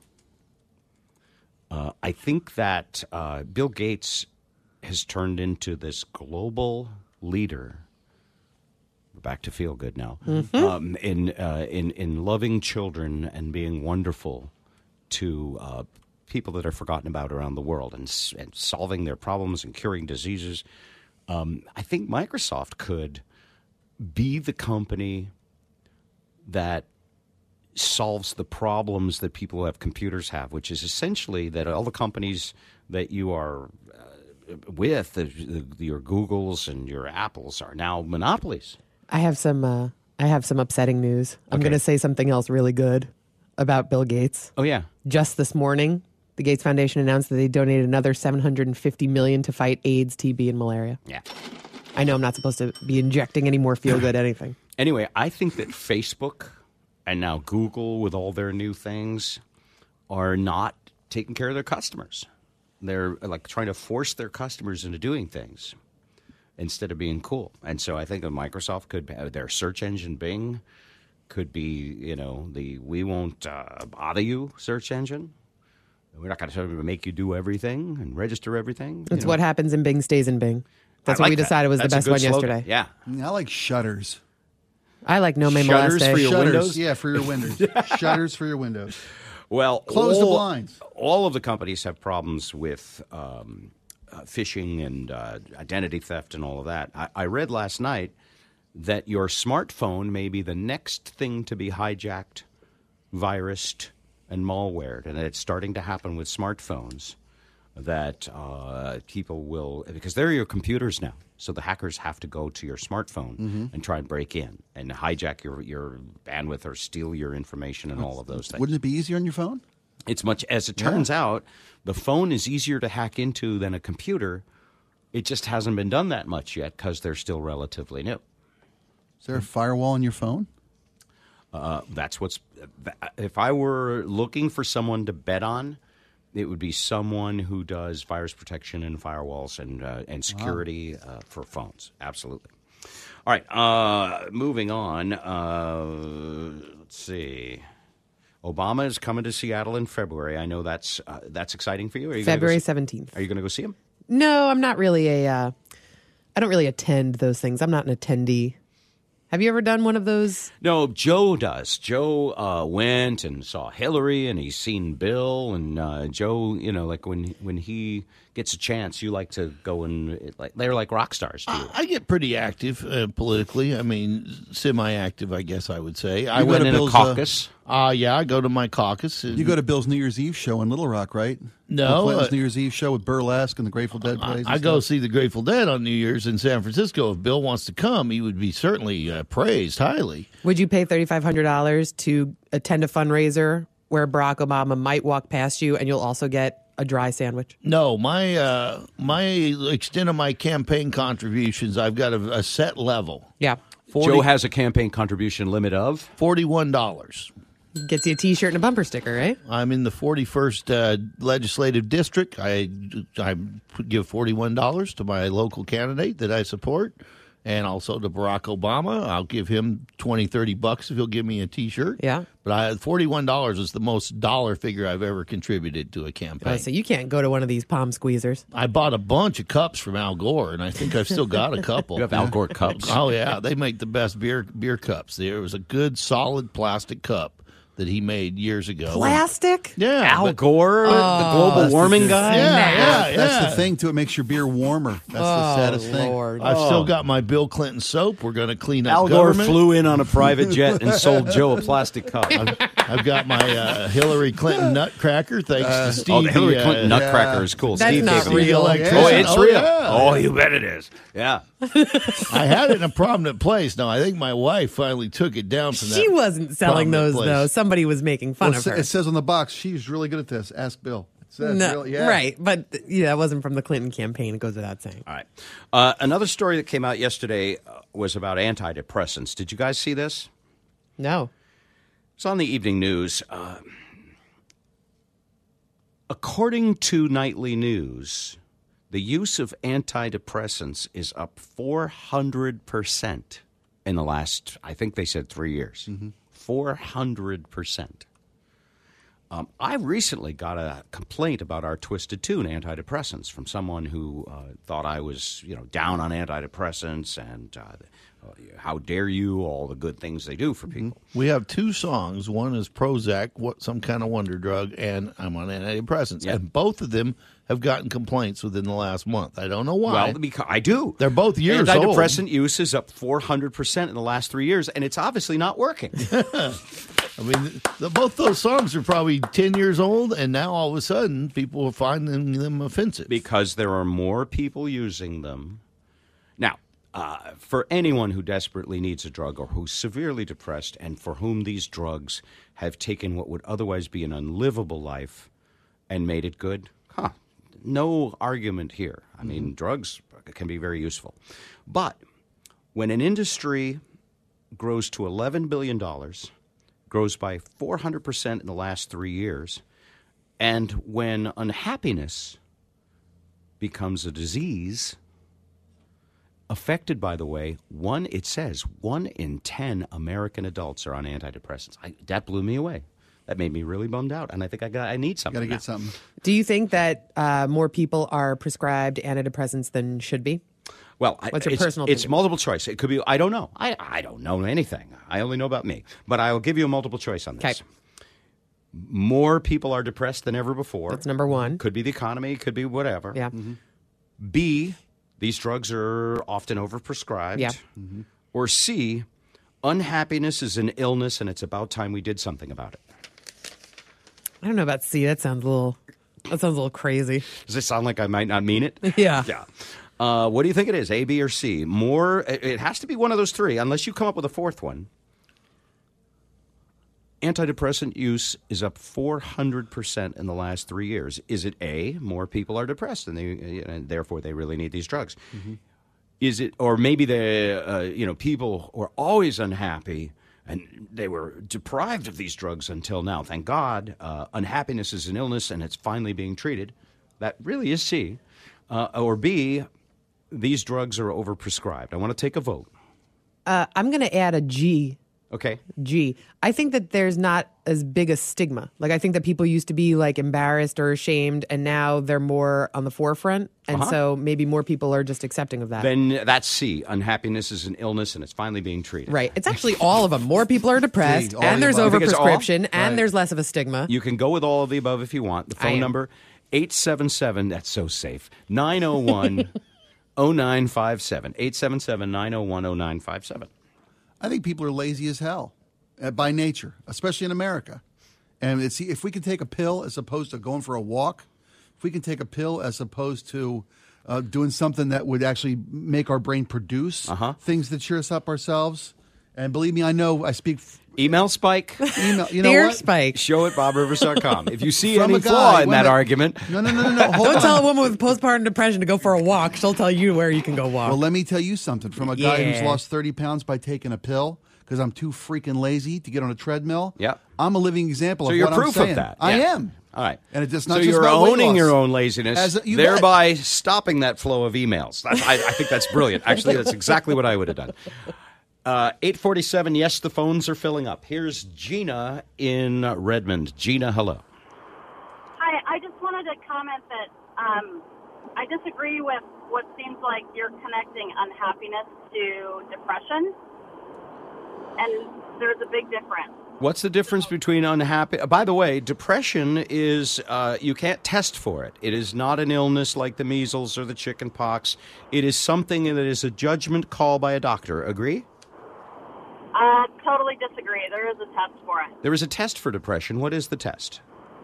I think that Bill Gates has turned into this global leader. We're back to feel good now. Mm-hmm. In loving children and being wonderful to people that are forgotten about around the world and solving their problems and curing diseases. I think Microsoft could be the company that solves the problems that people who have computers have, which is essentially that all the companies that you are with, your Googles and your Apples, are now monopolies. I have some upsetting news. I'm going to say something else really good about Bill Gates. Oh, yeah. Just this morning, the Gates Foundation announced that they donated another $750 million to fight AIDS, TB, and malaria. Yeah. I know I'm not supposed to be injecting any more feel-good anything. Anyway, I think that Facebook and now Google, with all their new things, are not taking care of their customers. They're like trying to force their customers into doing things instead of being cool. And so I think that Microsoft could have their search engine, Bing, could be, the "we won't bother you" search engine. We're not going to make you do everything and register everything. That's what happens in Bing stays in Bing. That's what we decided was the best one yesterday. Yeah. I like shutters. I like No Me Shutters Moleste. for your windows? Yeah, for your windows. Shutters for your windows. Well, close the blinds. All of the companies have problems with phishing and identity theft and all of that. I read last night that your smartphone may be the next thing to be hijacked, virused, and malwared, and it's starting to happen with smartphones. that people will, because they're your computers now. So the hackers have to go to your smartphone and try and break in and hijack your bandwidth or steal your information and all of those things. Wouldn't it be easier on your phone? It's much, as it turns out, the phone is easier to hack into than a computer. It just hasn't been done that much yet because they're still relatively new. Is there a firewall on your phone? That's what's. If I were looking for someone to bet on, it would be someone who does virus protection and firewalls and security for phones. Absolutely. All right. Moving on. Let's see. Obama is coming to Seattle in February. I know that's exciting for you. Are you February 17th. Are you going to go see him? No, I'm not really I don't really attend those things. I'm not an attendee. Have you ever done one of those? No, Joe does. Joe went and saw Hillary, and he's seen Bill. And Joe, like when he gets a chance, you like to go and they're like rock stars to you. I get pretty active politically. I mean, semi-active, I guess I would say. I went in a caucus. Yeah, I go to my caucus. You go to Bill's New Year's Eve show in Little Rock, right? No. Bill Clinton's New Year's Eve show with Burlesque and the Grateful Dead plays. I go see the Grateful Dead on New Year's in San Francisco. If Bill wants to come, he would be certainly praised highly. Would you pay $3,500 to attend a fundraiser where Barack Obama might walk past you and you'll also get a dry sandwich? No, my extent of my campaign contributions, I've got a set level. Yeah. Joe has a campaign contribution limit of $41. Gets you a T-shirt and a bumper sticker, right? I'm in the 41st legislative district. I give $41 to my local candidate that I support, and also to Barack Obama. I'll give him $20-$30 if he'll give me a T-shirt. Yeah. But $41 is the most dollar figure I've ever contributed to a campaign. So you can't go to one of these palm squeezers. I bought a bunch of cups from Al Gore, and I think I've still got a couple. You have Al Gore cups? Oh, yeah. They make the best beer cups. There was a good, solid plastic cup that he made years ago. Plastic? Yeah. Al Gore, the global warming guy? Yeah. That's the thing, too. It makes your beer warmer. That's the saddest Lord. I've still got my Bill Clinton soap. We're going to clean up Al Gore government. flew in on a private jet and sold Joe a plastic cup. I've got my Hillary Clinton nutcracker, thanks to Steve. Oh, the Hillary Clinton nutcracker is cool. That's Steve not gave it. real. Oh, it's real. Yeah. Oh, you bet it is. Yeah. I had it in a prominent place. Now, I think my wife finally took it down from that. She wasn't selling those, place. though. Somebody was making fun of her. It says on the box, she's really good at this. Ask Bill. It says No, really, yeah. Right, but that wasn't from the Clinton campaign. It goes without saying. All right. Another story that came out yesterday was about antidepressants. Did you guys see this? No. It's on the evening news. According to Nightly News, the use of antidepressants is up 400% in the last, I think they said 3 years. 400%. I recently got a complaint about our Twisted Tune antidepressants from someone who thought I was, down on antidepressants and how dare you, all the good things they do for people. We have two songs. One is Prozac, Some Kind of Wonder Drug, and I'm on antidepressants. Yep. And both of them have gotten complaints within the last month. I don't know why. Well, because I do. They're both years old. Antidepressant use is up 400% in the last 3 years, and it's obviously not working. I mean, both those songs are probably 10 years old, and now all of a sudden people are finding them offensive. Because there are more people using them. Now, for anyone who desperately needs a drug or who's severely depressed and for whom these drugs have taken what would otherwise be an unlivable life and made it good, no argument here. I mean, drugs can be very useful. But when an industry grows to $11 billion, grows by 400% in the last 3 years, and when unhappiness becomes a disease, affected, by the way, it says 1 in 10 American adults are on antidepressants. That blew me away. That made me really bummed out, and I think I need something. Got to get something. Do you think that more people are prescribed antidepressants than should be? Well, what's your personal It's opinion? multiple choice. It could be, I don't know. I don't know anything. I only know about me. But I will give you a multiple choice on this. Okay. More people are depressed than ever before. That's number one. Could be the economy, could be whatever. Yeah. B, these drugs are often overprescribed. Yeah. Or C, unhappiness is an illness and it's about time we did something about it. I don't know about C. That sounds a little That sounds a little crazy. Does it sound like I might not mean it? Yeah. Yeah. What do you think it is, A, B, or C? It has to be one of those three, unless you come up with a fourth one. Antidepressant use is up 400% in the last 3 years. Is it A, more people are depressed and therefore they really need these drugs? Mm-hmm. Is it, or maybe people were always unhappy and they were deprived of these drugs until now. Thank God, unhappiness is an illness and it's finally being treated. That really is C. Or B, these drugs are overprescribed. I want to take a vote. I'm going to add a G. Okay. G. I think that there's not as big a stigma. Like, I think that people used to be like embarrassed or ashamed, and now they're more on the forefront. And so maybe more people are just accepting of that. Then that's C. Unhappiness is an illness and it's finally being treated. Right. It's actually all of them. More people are depressed, and there's overprescription, and there's less of a stigma. You can go with all of the above if you want. The phone number, 877, that's so safe, 901 0957. 877 901 0957. I think people are lazy as hell by nature, especially in America. And if we can take a pill as opposed to going for a walk, if we can take a pill as opposed to doing something that would actually make our brain produce things that cheer us up ourselves. And believe me, I know I speak. Email Spike. You know Dear what? Spike. Show at BobRivers.com. If you see From any a guy, flaw in wait a that minute. argument. No. Don't tell a woman with postpartum depression to go for a walk. She'll tell you where you can go walk. Well, let me tell you something. From a guy who's lost 30 pounds by taking a pill because I'm too freaking lazy to get on a treadmill. Yeah. I'm a living example So of you're what I'm proof saying. of that. I Yeah. am. All right. And it's just not so just you're about weight owning loss. your own laziness, You thereby stopping that flow of emails. I think that's brilliant. Actually, that's exactly what I would have done. 847, yes, the phones are filling up. Here's Gina in Redmond. Gina, hello. Hi, I just wanted to comment that I disagree with what seems like you're connecting unhappiness to depression, and there's a big difference. What's the difference between unhappy? By the way, depression is, you can't test for it. It is not an illness like the measles or the chicken pox. It is something that is a judgment call by a doctor. Agree? Totally disagree. There is a test for it. There is a test for depression. What is the test?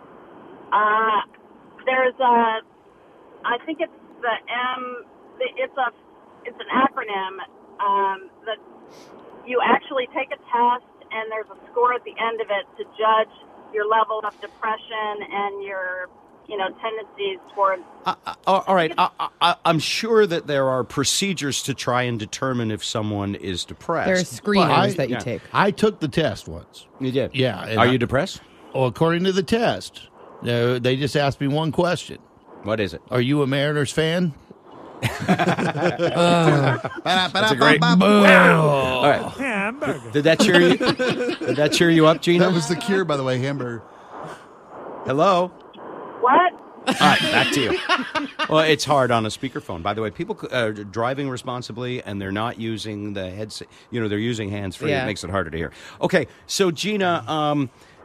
There's a, I think it's the M. It's an acronym that you actually take a test, and there's a score at the end of it to judge your level of depression and your, tendencies towards. All right. I'm sure that there are procedures to try and determine if someone is depressed. There are screenings that you take. I took the test once. You did? Yeah. and Are you depressed? Well, according to the test, they just asked me one question. What is it? Are you a Mariners fan? That's a great. Boom. All right. Hamburger. Did that cheer you? Did that cheer you up, Gina? That was the cure, by the way, hamburger. Hello. What? All right, back to you. Well, it's hard on a speakerphone. By the way, people are driving responsibly, and they're not using the headset. They're using hands-free. Yeah. It makes it harder to hear. Okay, so Gina,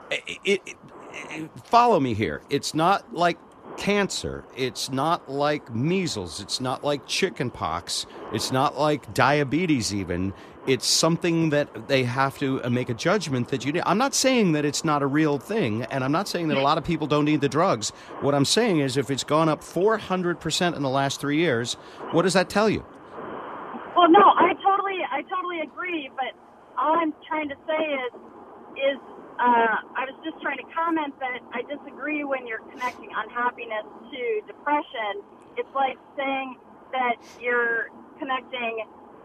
follow me here. It's not like cancer. It's not like measles. It's not like chicken pox. It's not like diabetes even. It's something that they have to make a judgment that you need. I'm not saying that it's not a real thing, and I'm not saying that a lot of people don't need the drugs. What I'm saying is if it's gone up 400% in the last 3 years, what does that tell you? Well, no, I totally agree. But all I'm trying to say is I was just trying to comment that I disagree when you're connecting unhappiness to depression. It's like saying that you're connecting,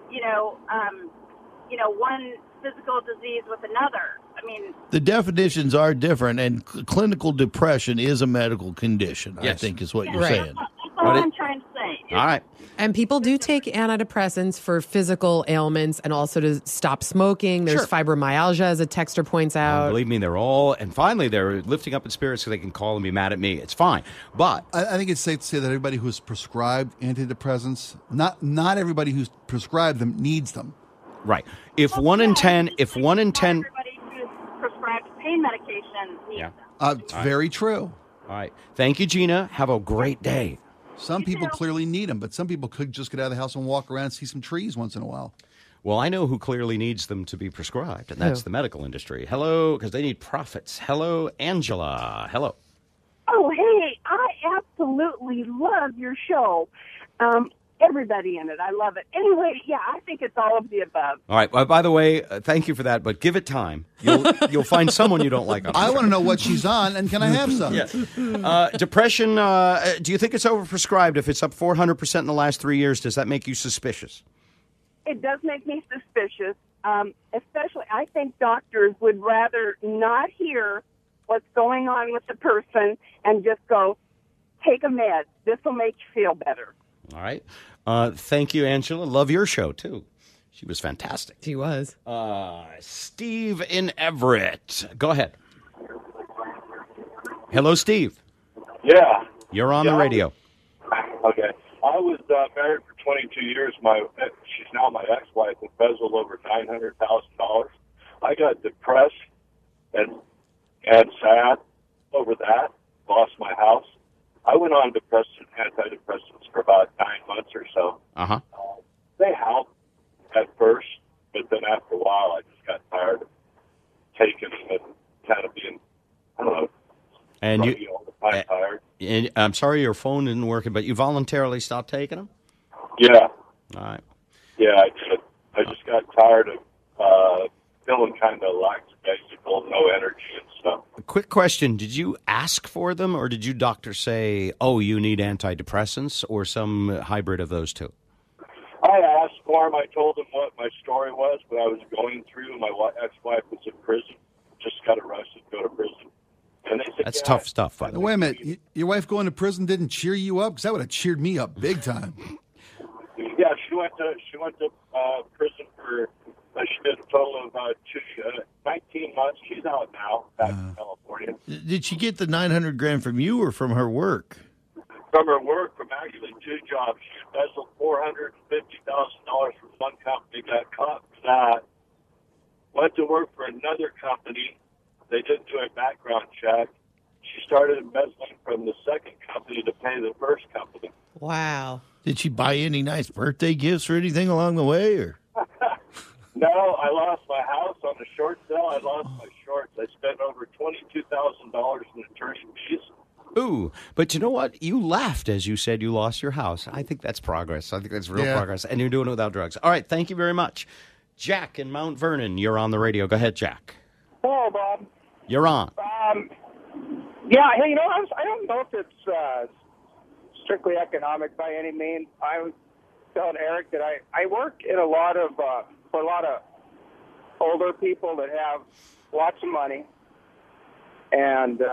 one physical disease with another. I mean, The definitions are different, and clinical depression is a medical condition, I think is what you're saying. that's all I'm trying to say. All right. And people do take antidepressants for physical ailments and also to stop smoking. There's fibromyalgia, as a texter points out. Believe me, finally they're lifting up in spirits so they can call and be mad at me. It's fine. But I think it's safe to say that everybody who's prescribed antidepressants, not everybody who's prescribed them needs them. right. If 1 in 10 Everybody who's prescribed pain medication needs them. It's very true. All right. Thank you, Gina. Have a great day. Some people clearly need them, but some people could just get out of the house and walk around and see some trees once in a while. Well, I know who clearly needs them to be prescribed, and that's Who? the medical industry. Hello, because they need profits. Hello, Angela. Hello. Oh, hey, I absolutely love your show. Everybody in it. I love it. Anyway, yeah, I think it's all of the above. All right. By the way, thank you for that, but give it time. You'll find someone you don't like on the I show. want to know what she's on, and can I have some? Yeah. Depression, do you think it's overprescribed? If it's up 400% in the last 3 years, does that make you suspicious? It does make me suspicious. Especially, I think doctors would rather not hear what's going on with the person and just go, take a med. This will make you feel better. All right. Thank you, Angela. Love your show, too. She was fantastic. She was. Steve in Everett. Go ahead. Hello, Steve. Yeah. You're on the radio. Okay. I was married for 22 years. She's now my ex-wife, embezzled over $900,000. I got depressed and sad over that, lost my house. I went on antidepressants for about 9 months or so. Uh-huh. They helped at first, but then after a while, I just got tired of taking them and kind of being, I don't know, And groggy all the time, tired. And I'm sorry your phone didn't work, but you voluntarily stopped taking them? Yeah. All right. Yeah, I did. I just got tired of feeling kind of lackadaisical, no energy and stuff. A quick question. Did you ask for them, or did you doctor say, oh, you need antidepressants, or some hybrid of those two? I asked for him. I told him what my story was, what I was going through. My ex-wife was in prison, just got arrested, go to prison. And they said, That's tough stuff, by the way. Wait a minute. Your wife going to prison didn't cheer you up? Because that would have cheered me up big time. Yeah, she went to prison for, she did a total of 19 months. She's out now, back in California. Did she get the $900,000 from you or from her work? From her work, from actually 2 jobs. She embezzled $450,000 from one company, got caught for that. Went to work for another company. They didn't do a background check. She started embezzling from the second company to pay the first company. Wow. Did she buy any nice birthday gifts or anything along the way? Or No, I lost my house on the short sale. I lost my shorts. I spent over $22,000 in attorney fees. Ooh, but you know what? You laughed as you said you lost your house. I think that's progress. I think that's real progress. And you're doing it without drugs. All right, thank you very much. Jack in Mount Vernon, you're on the radio. Go ahead, Jack. Hello, Bob. You're on. Yeah, hey, you know, I don't know if it's strictly economic by any means. I was telling Eric that I work in a lot of for a lot of older people that have lots of money, and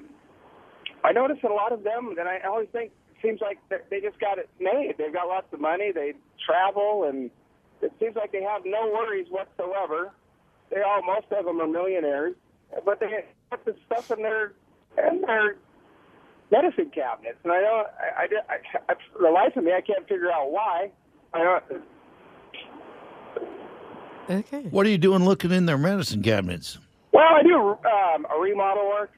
I notice that a lot of them, and I always think it seems like they just got it made. They've got lots of money. They travel, and it seems like they have no worries whatsoever. Most of them are millionaires, but they have the stuff in their medicine cabinets, and I for the life of me, I can't figure out why. Okay. what are you doing looking in their medicine cabinets? Well, I do a remodel work.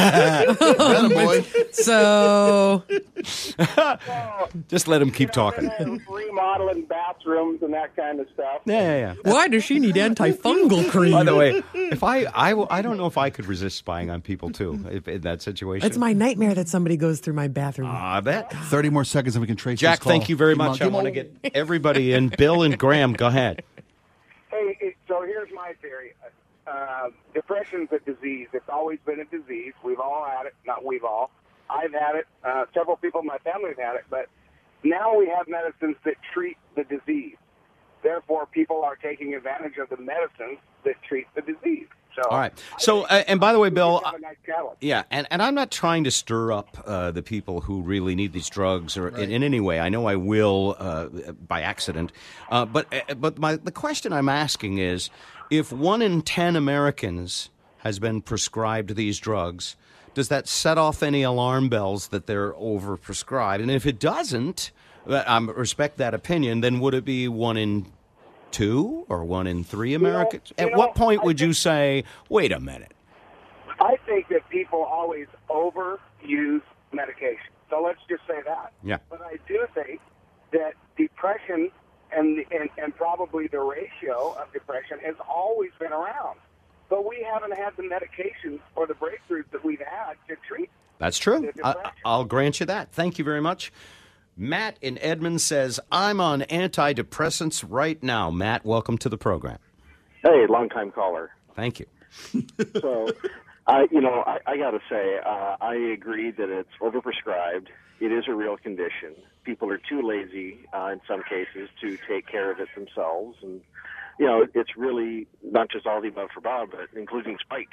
So just let him keep talking. Remodeling bathrooms and that kind of stuff. Yeah. Why does she need antifungal cream? By the way, if I don't know if I could resist spying on people too in that situation. It's my nightmare that somebody goes through my bathroom. I bet. 30 more seconds and we can trace Jack, this call. thank you very much. I want to get everybody in. Bill and Graham, go ahead. Hey, so here's my theory. Depression's a disease. It's always been a disease. We've all had it. Not we've all. I've had it. Several people in my family have had it. But now we have medicines that treat the disease. Therefore, people are taking advantage of the medicines that treat the disease. So, all right. So, and by the way, Bill, have a nice challenge. yeah, and I'm not trying to stir up the people who really need these drugs or in any way. I know I will by accident. But the question I'm asking is, if 1 in 10 Americans has been prescribed these drugs, does that set off any alarm bells that they're overprescribed? And if it doesn't, I respect that opinion, then would it be 1 in 2 or 1 in 3 Americans? At what point would you say, wait a minute? I think that people always overuse medication. So let's just say that. Yeah. But I do think that depression and probably the ratio of depression has always been around. But we haven't had the medications or the breakthroughs that we've had to treat That's true. I'll grant you that. Thank you very much. Matt in Edmond says, I'm on antidepressants right now. Matt, welcome to the program. Hey, long-time caller. Thank you. So, I got to say, I agree that it's overprescribed. It is a real condition. People are too lazy in some cases to take care of it themselves. And, it's really not just all the above for Bob, but including Spike.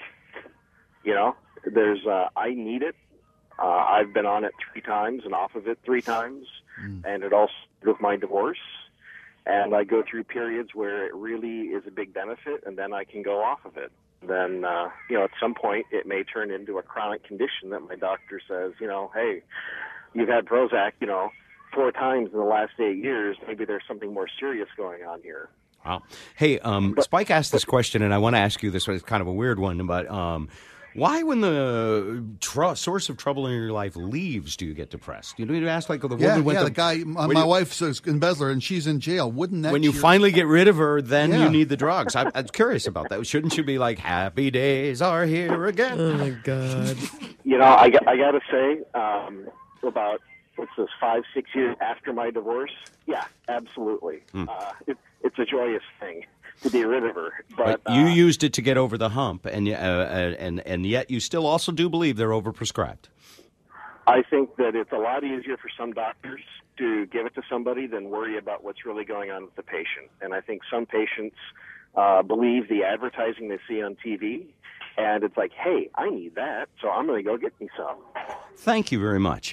I need it. I've been on it 3 times and off of it 3 times, and it all started with my divorce. And I go through periods where it really is a big benefit, and then I can go off of it. Then, at some point, it may turn into a chronic condition that my doctor says, hey, you've had Prozac, 4 times in the last 8 years. Maybe there's something more serious going on here. Wow. Hey, Spike asked this question, and I want to ask you this one. It's kind of a weird one, but why, when the source of trouble in your life leaves, do you get depressed? You ask like the woman went the guy. My wife's an embezzler, and she's in jail. Wouldn't that? When you finally get rid of her, then you need the drugs. I'm curious about that. Shouldn't you be like, happy days are here again? Oh my God. I got to say, about 5-6 years after my divorce, yeah, absolutely. It's a joyous thing to be rid of her. But you used it to get over the hump, and yet you still also do believe they're overprescribed. I think that it's a lot easier for some doctors to give it to somebody than worry about what's really going on with the patient. And I think some patients believe the advertising they see on TV, and it's like, hey, I need that, so I'm going to go get me some. Thank you very much.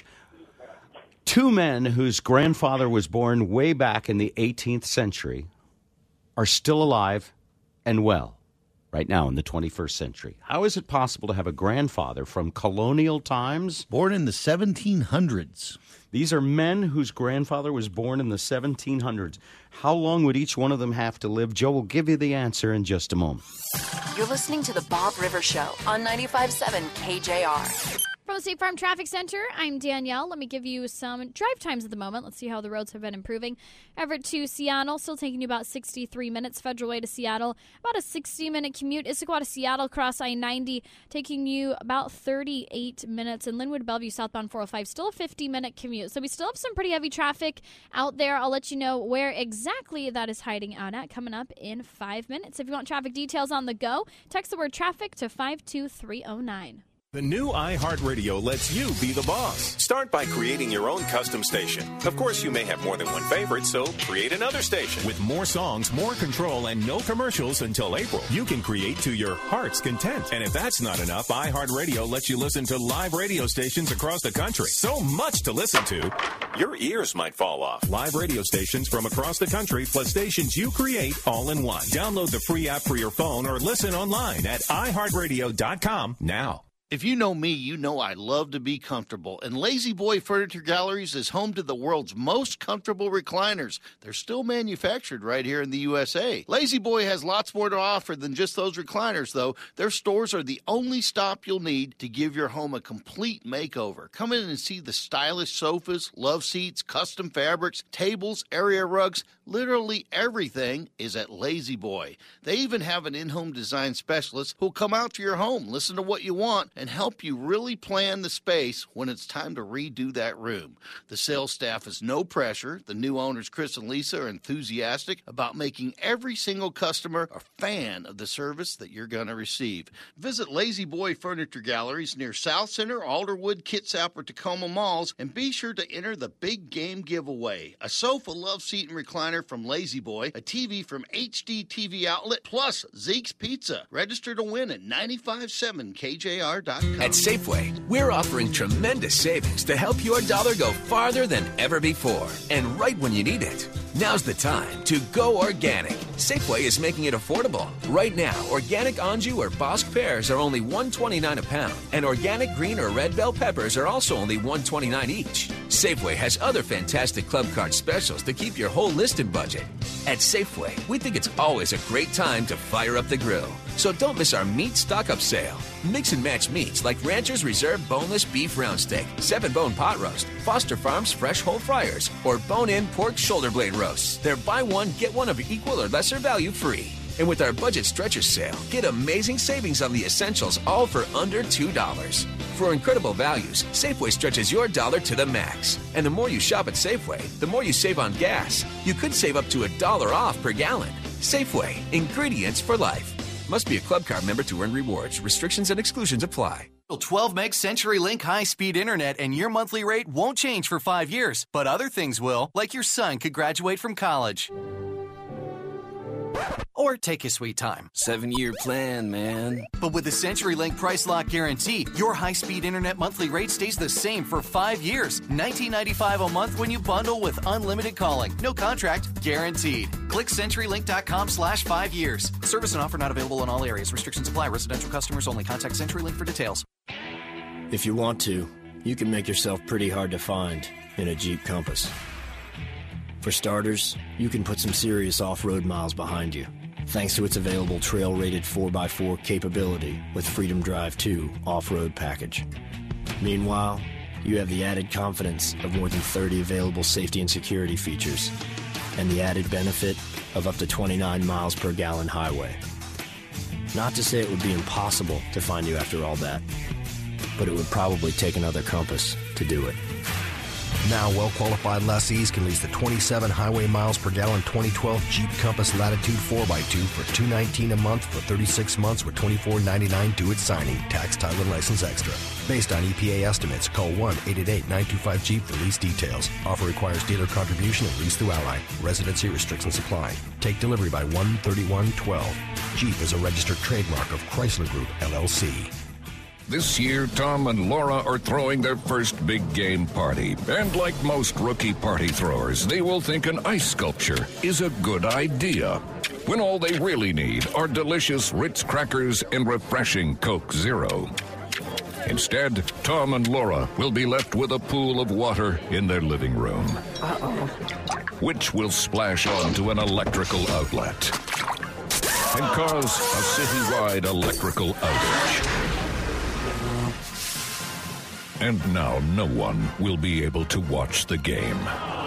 2 men whose grandfather was born way back in the 18th century are still alive and well right now in the 21st century. How is it possible to have a grandfather from colonial times? Born in the 1700s. These are men whose grandfather was born in the 1700s. How long would each one of them have to live? Joe will give you the answer in just a moment. You're listening to The Bob Rivers Show on 95.7 KJR. From State Farm Traffic Center, I'm Danielle. Let me give you some drive times at the moment. Let's see how the roads have been improving. Everett to Seattle, still taking you about 63 minutes. Federal Way to Seattle, about a 60-minute commute. Issaquah to Seattle, cross I-90, taking you about 38 minutes. And Linwood Bellevue, southbound 405, still a 50-minute commute. So we still have some pretty heavy traffic out there. I'll let you know where exactly that is hiding out at coming up in 5 minutes. If you want traffic details on the go, text the word traffic to 52309. The new iHeartRadio lets you be the boss. Start by creating your own custom station. Of course, you may have more than one favorite, so create another station. With more songs, more control, and no commercials until April. You can create to your heart's content. And if that's not enough, iHeartRadio lets you listen to live radio stations across the country. So much to listen to, your ears might fall off. Live radio stations from across the country, plus stations you create all in one. Download the free app for your phone or listen online at iHeartRadio.com now. If you know me, you know I love to be comfortable, and Lazy Boy Furniture Galleries is home to the world's most comfortable recliners. They're still manufactured right here in the USA. Lazy Boy has lots more to offer than just those recliners, though. Their stores are the only stop you'll need to give your home a complete makeover. Come in and see the stylish sofas, love seats, custom fabrics, tables, area rugs. Literally everything is at Lazy Boy. They even have an in-home design specialist who'll come out to your home, listen to what you want, and help you really plan the space when it's time to redo that room. The sales staff is no pressure. The new owners, Chris and Lisa, are enthusiastic about making every single customer a fan of the service that you're going to receive. Visit Lazy Boy Furniture Galleries near South Center, Alderwood, Kitsap, or Tacoma Malls, and be sure to enter the Big Game Giveaway. A sofa, love seat, and recliner from Lazy Boy, a TV from HD TV Outlet, plus Zeke's Pizza. Register to win at 957KJR.com. At Safeway, we're offering tremendous savings to help your dollar go farther than ever before, and right when you need it. Now's the time to go organic. Safeway is making it affordable. Right now, organic Anjou or Bosque pears are only $1.29 a pound, and organic green or red bell peppers are also only $1.29 each. Safeway has other fantastic club card specials to keep your whole list in budget. At Safeway, we think it's always a great time to fire up the grill. So don't miss our meat stock-up sale. Mix and match meats like Rancher's Reserve Boneless Beef Round Steak, 7-Bone Pot Roast, Foster Farms Fresh Whole Fryers, or Bone-In Pork Shoulder Blade Roasts. They're buy one, get one of equal or lesser value free. And with our Budget Stretcher sale, get amazing savings on the essentials, all for under $2. For incredible values, Safeway stretches your dollar to the max. And the more you shop at Safeway, the more you save on gas. You could save up to $1 off per gallon. Safeway, ingredients for life. Must be a Club Card member to earn rewards. Restrictions and exclusions apply. 12 meg CenturyLink high-speed internet and your monthly rate won't change for 5 years. But other things will, like your son could graduate from college. Or take his sweet time. 7-year plan, man. But with the CenturyLink Price Lock Guarantee, your high-speed internet monthly rate stays the same for 5 years. $19.95 a month when you bundle with unlimited calling. No contract, guaranteed. Click CenturyLink.com/5 years. Service and offer not available in all areas. Restrictions apply. Residential customers only. Contact CenturyLink for details. If you want to, you can make yourself pretty hard to find in a Jeep Compass. For starters, you can put some serious off-road miles behind you, thanks to its available trail-rated 4x4 capability with Freedom Drive 2 off-road package. Meanwhile, you have the added confidence of more than 30 available safety and security features, and the added benefit of up to 29 miles per gallon highway. Not to say it would be impossible to find you after all that, but it would probably take another Compass to do it. Now, well-qualified lessees can lease the 27 highway miles per gallon 2012 Jeep Compass Latitude 4x2 for $219 a month for 36 months with $24.99 due at signing. Tax, title, and license extra. Based on EPA estimates, call 1-888-925-JEEP for lease details. Offer requires dealer contribution and lease through Ally. Residency restrictions apply. Take delivery by 1/31/12. Jeep is a registered trademark of Chrysler Group, LLC. This year, Tom and Laura are throwing their first big game party. And like most rookie party throwers, they will think an ice sculpture is a good idea, when all they really need are delicious Ritz crackers and refreshing Coke Zero. Instead, Tom and Laura will be left with a pool of water in their living room, which will splash onto an electrical outlet and cause a citywide electrical outage. And now no one will be able to watch the game.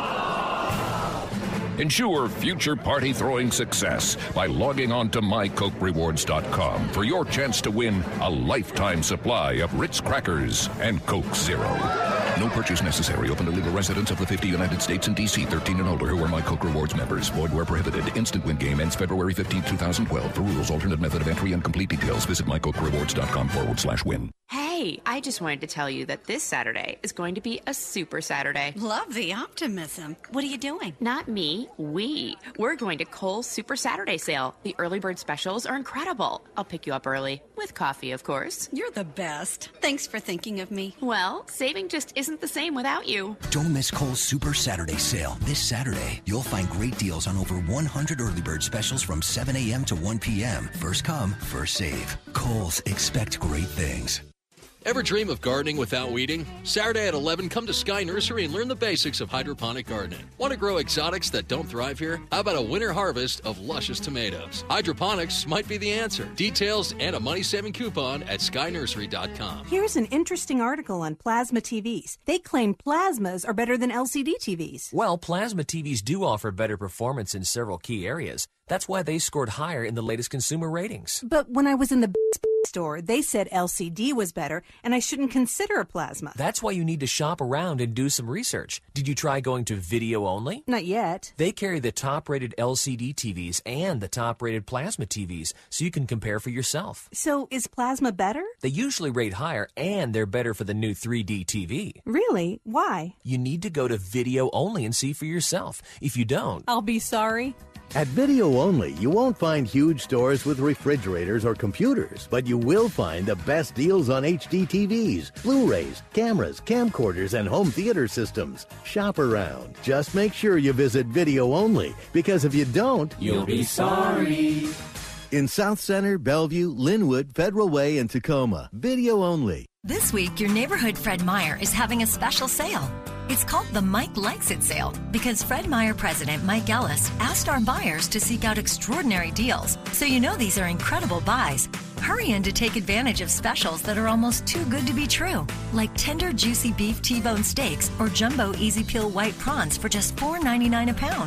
Ensure future party throwing success by logging on to mycokerewards.com for your chance to win a lifetime supply of Ritz crackers and Coke Zero. No purchase necessary. Open to legal residents of the 50 United States and D.C. 13 and older who are My Coke Rewards members. Void where prohibited. Instant win game ends February 15, 2012. For rules, alternate method of entry, and complete details, visit mycokerewards.com/win. Hey, I just wanted to tell you that this Saturday is going to be a super Saturday. Love the optimism. What are you doing? Not me, we. We're going to Kohl's Super Saturday sale. The early bird specials are incredible. I'll pick you up early. With coffee, of course. You're the best. Thanks for thinking of me. Well, saving just isn't the same without you. Don't miss Kohl's Super Saturday sale. This Saturday, you'll find great deals on over 100 early bird specials from 7 a.m. to 1 p.m. First come, first save. Kohl's, expect great things. Ever dream of gardening without weeding? Saturday at 11, come to Sky Nursery and learn the basics of hydroponic gardening. Want to grow exotics that don't thrive here? How about a winter harvest of luscious tomatoes? Hydroponics might be the answer. Details and a money-saving coupon at skynursery.com. Here's an interesting article on plasma TVs. They claim plasmas are better than LCD TVs. Well, plasma TVs do offer better performance in several key areas. That's why they scored higher in the latest consumer ratings. But when I was in the store, they said LCD was better and I shouldn't consider a plasma. That's why you need to shop around and do some research. Did you try going to video only? Not yet. They carry the top-rated LCD TVs and the top-rated plasma TVs, so you can compare for yourself. So is plasma better? They usually rate higher, and they're better for the new 3D TV. Really? Why? You need to go to video only and see for yourself. If you don't, I'll be sorry. At Video Only, you won't find huge stores with refrigerators or computers, but you will find the best deals on HD TVs, Blu-rays, cameras, camcorders, and home theater systems. Shop around. Just make sure you visit Video Only, because if you don't, you'll be sorry. In South Center, Bellevue, Linwood, Federal Way, and Tacoma, Video Only. This week, your neighborhood Fred Meyer is having a special sale. It's called the Mike Likes It sale because Fred Meyer president Mike Ellis asked our buyers to seek out extraordinary deals, so you know these are incredible buys. Hurry in to take advantage of specials that are almost too good to be true, like tender, juicy beef T-bone steaks or jumbo easy peel white prawns for just $4.99 a pound.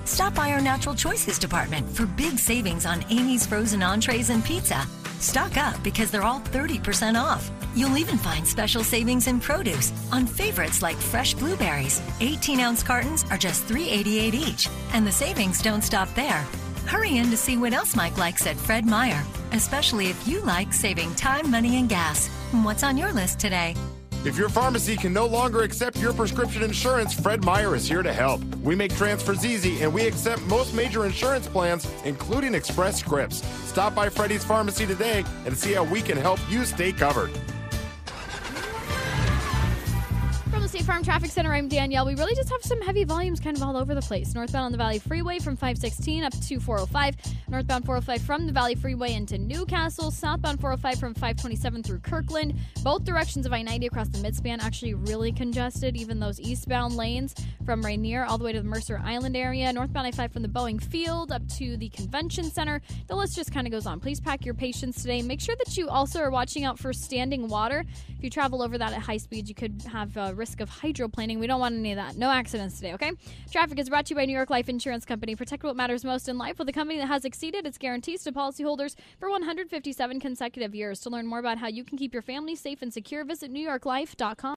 Stop by our Natural Choices department for big savings on Amy's frozen entrees and pizza. Stock up because they're all 30% off. You'll even find special savings in produce on favorites like fresh blueberries. 18-ounce cartons are just $3.88 each, and the savings don't stop there. Hurry in to see what else Mike likes at Fred Meyer, especially if you like saving time, money, and gas. What's on your list today? If your pharmacy can no longer accept your prescription insurance, Fred Meyer is here to help. We make transfers easy, and we accept most major insurance plans, including Express Scripts. Stop by Freddy's Pharmacy today and see how we can help you stay covered. From the State Farm Traffic Center, I'm Danielle. We really just have some heavy volumes kind of all over the place. Northbound on the Valley Freeway from 516 up to 405. Northbound 405 from the Valley Freeway into Newcastle. Southbound 405 from 527 through Kirkland. Both directions of I-90 across the midspan actually really congested. Even those eastbound lanes from Rainier all the way to the Mercer Island area. Northbound I-5 from the Boeing Field up to the Convention Center. The list just kind of goes on. Please pack your patience today. Make sure that you also are watching out for standing water. If you travel over that at high speeds, you could have risk of hydroplaning. We don't want any of that. No accidents today, okay? Traffic is brought to you by New York Life Insurance Company. Protect what matters most in life with a company that has exceeded its guarantees to policyholders for 157 consecutive years. To learn more about how you can keep your family safe and secure, visit NewYorkLife.com.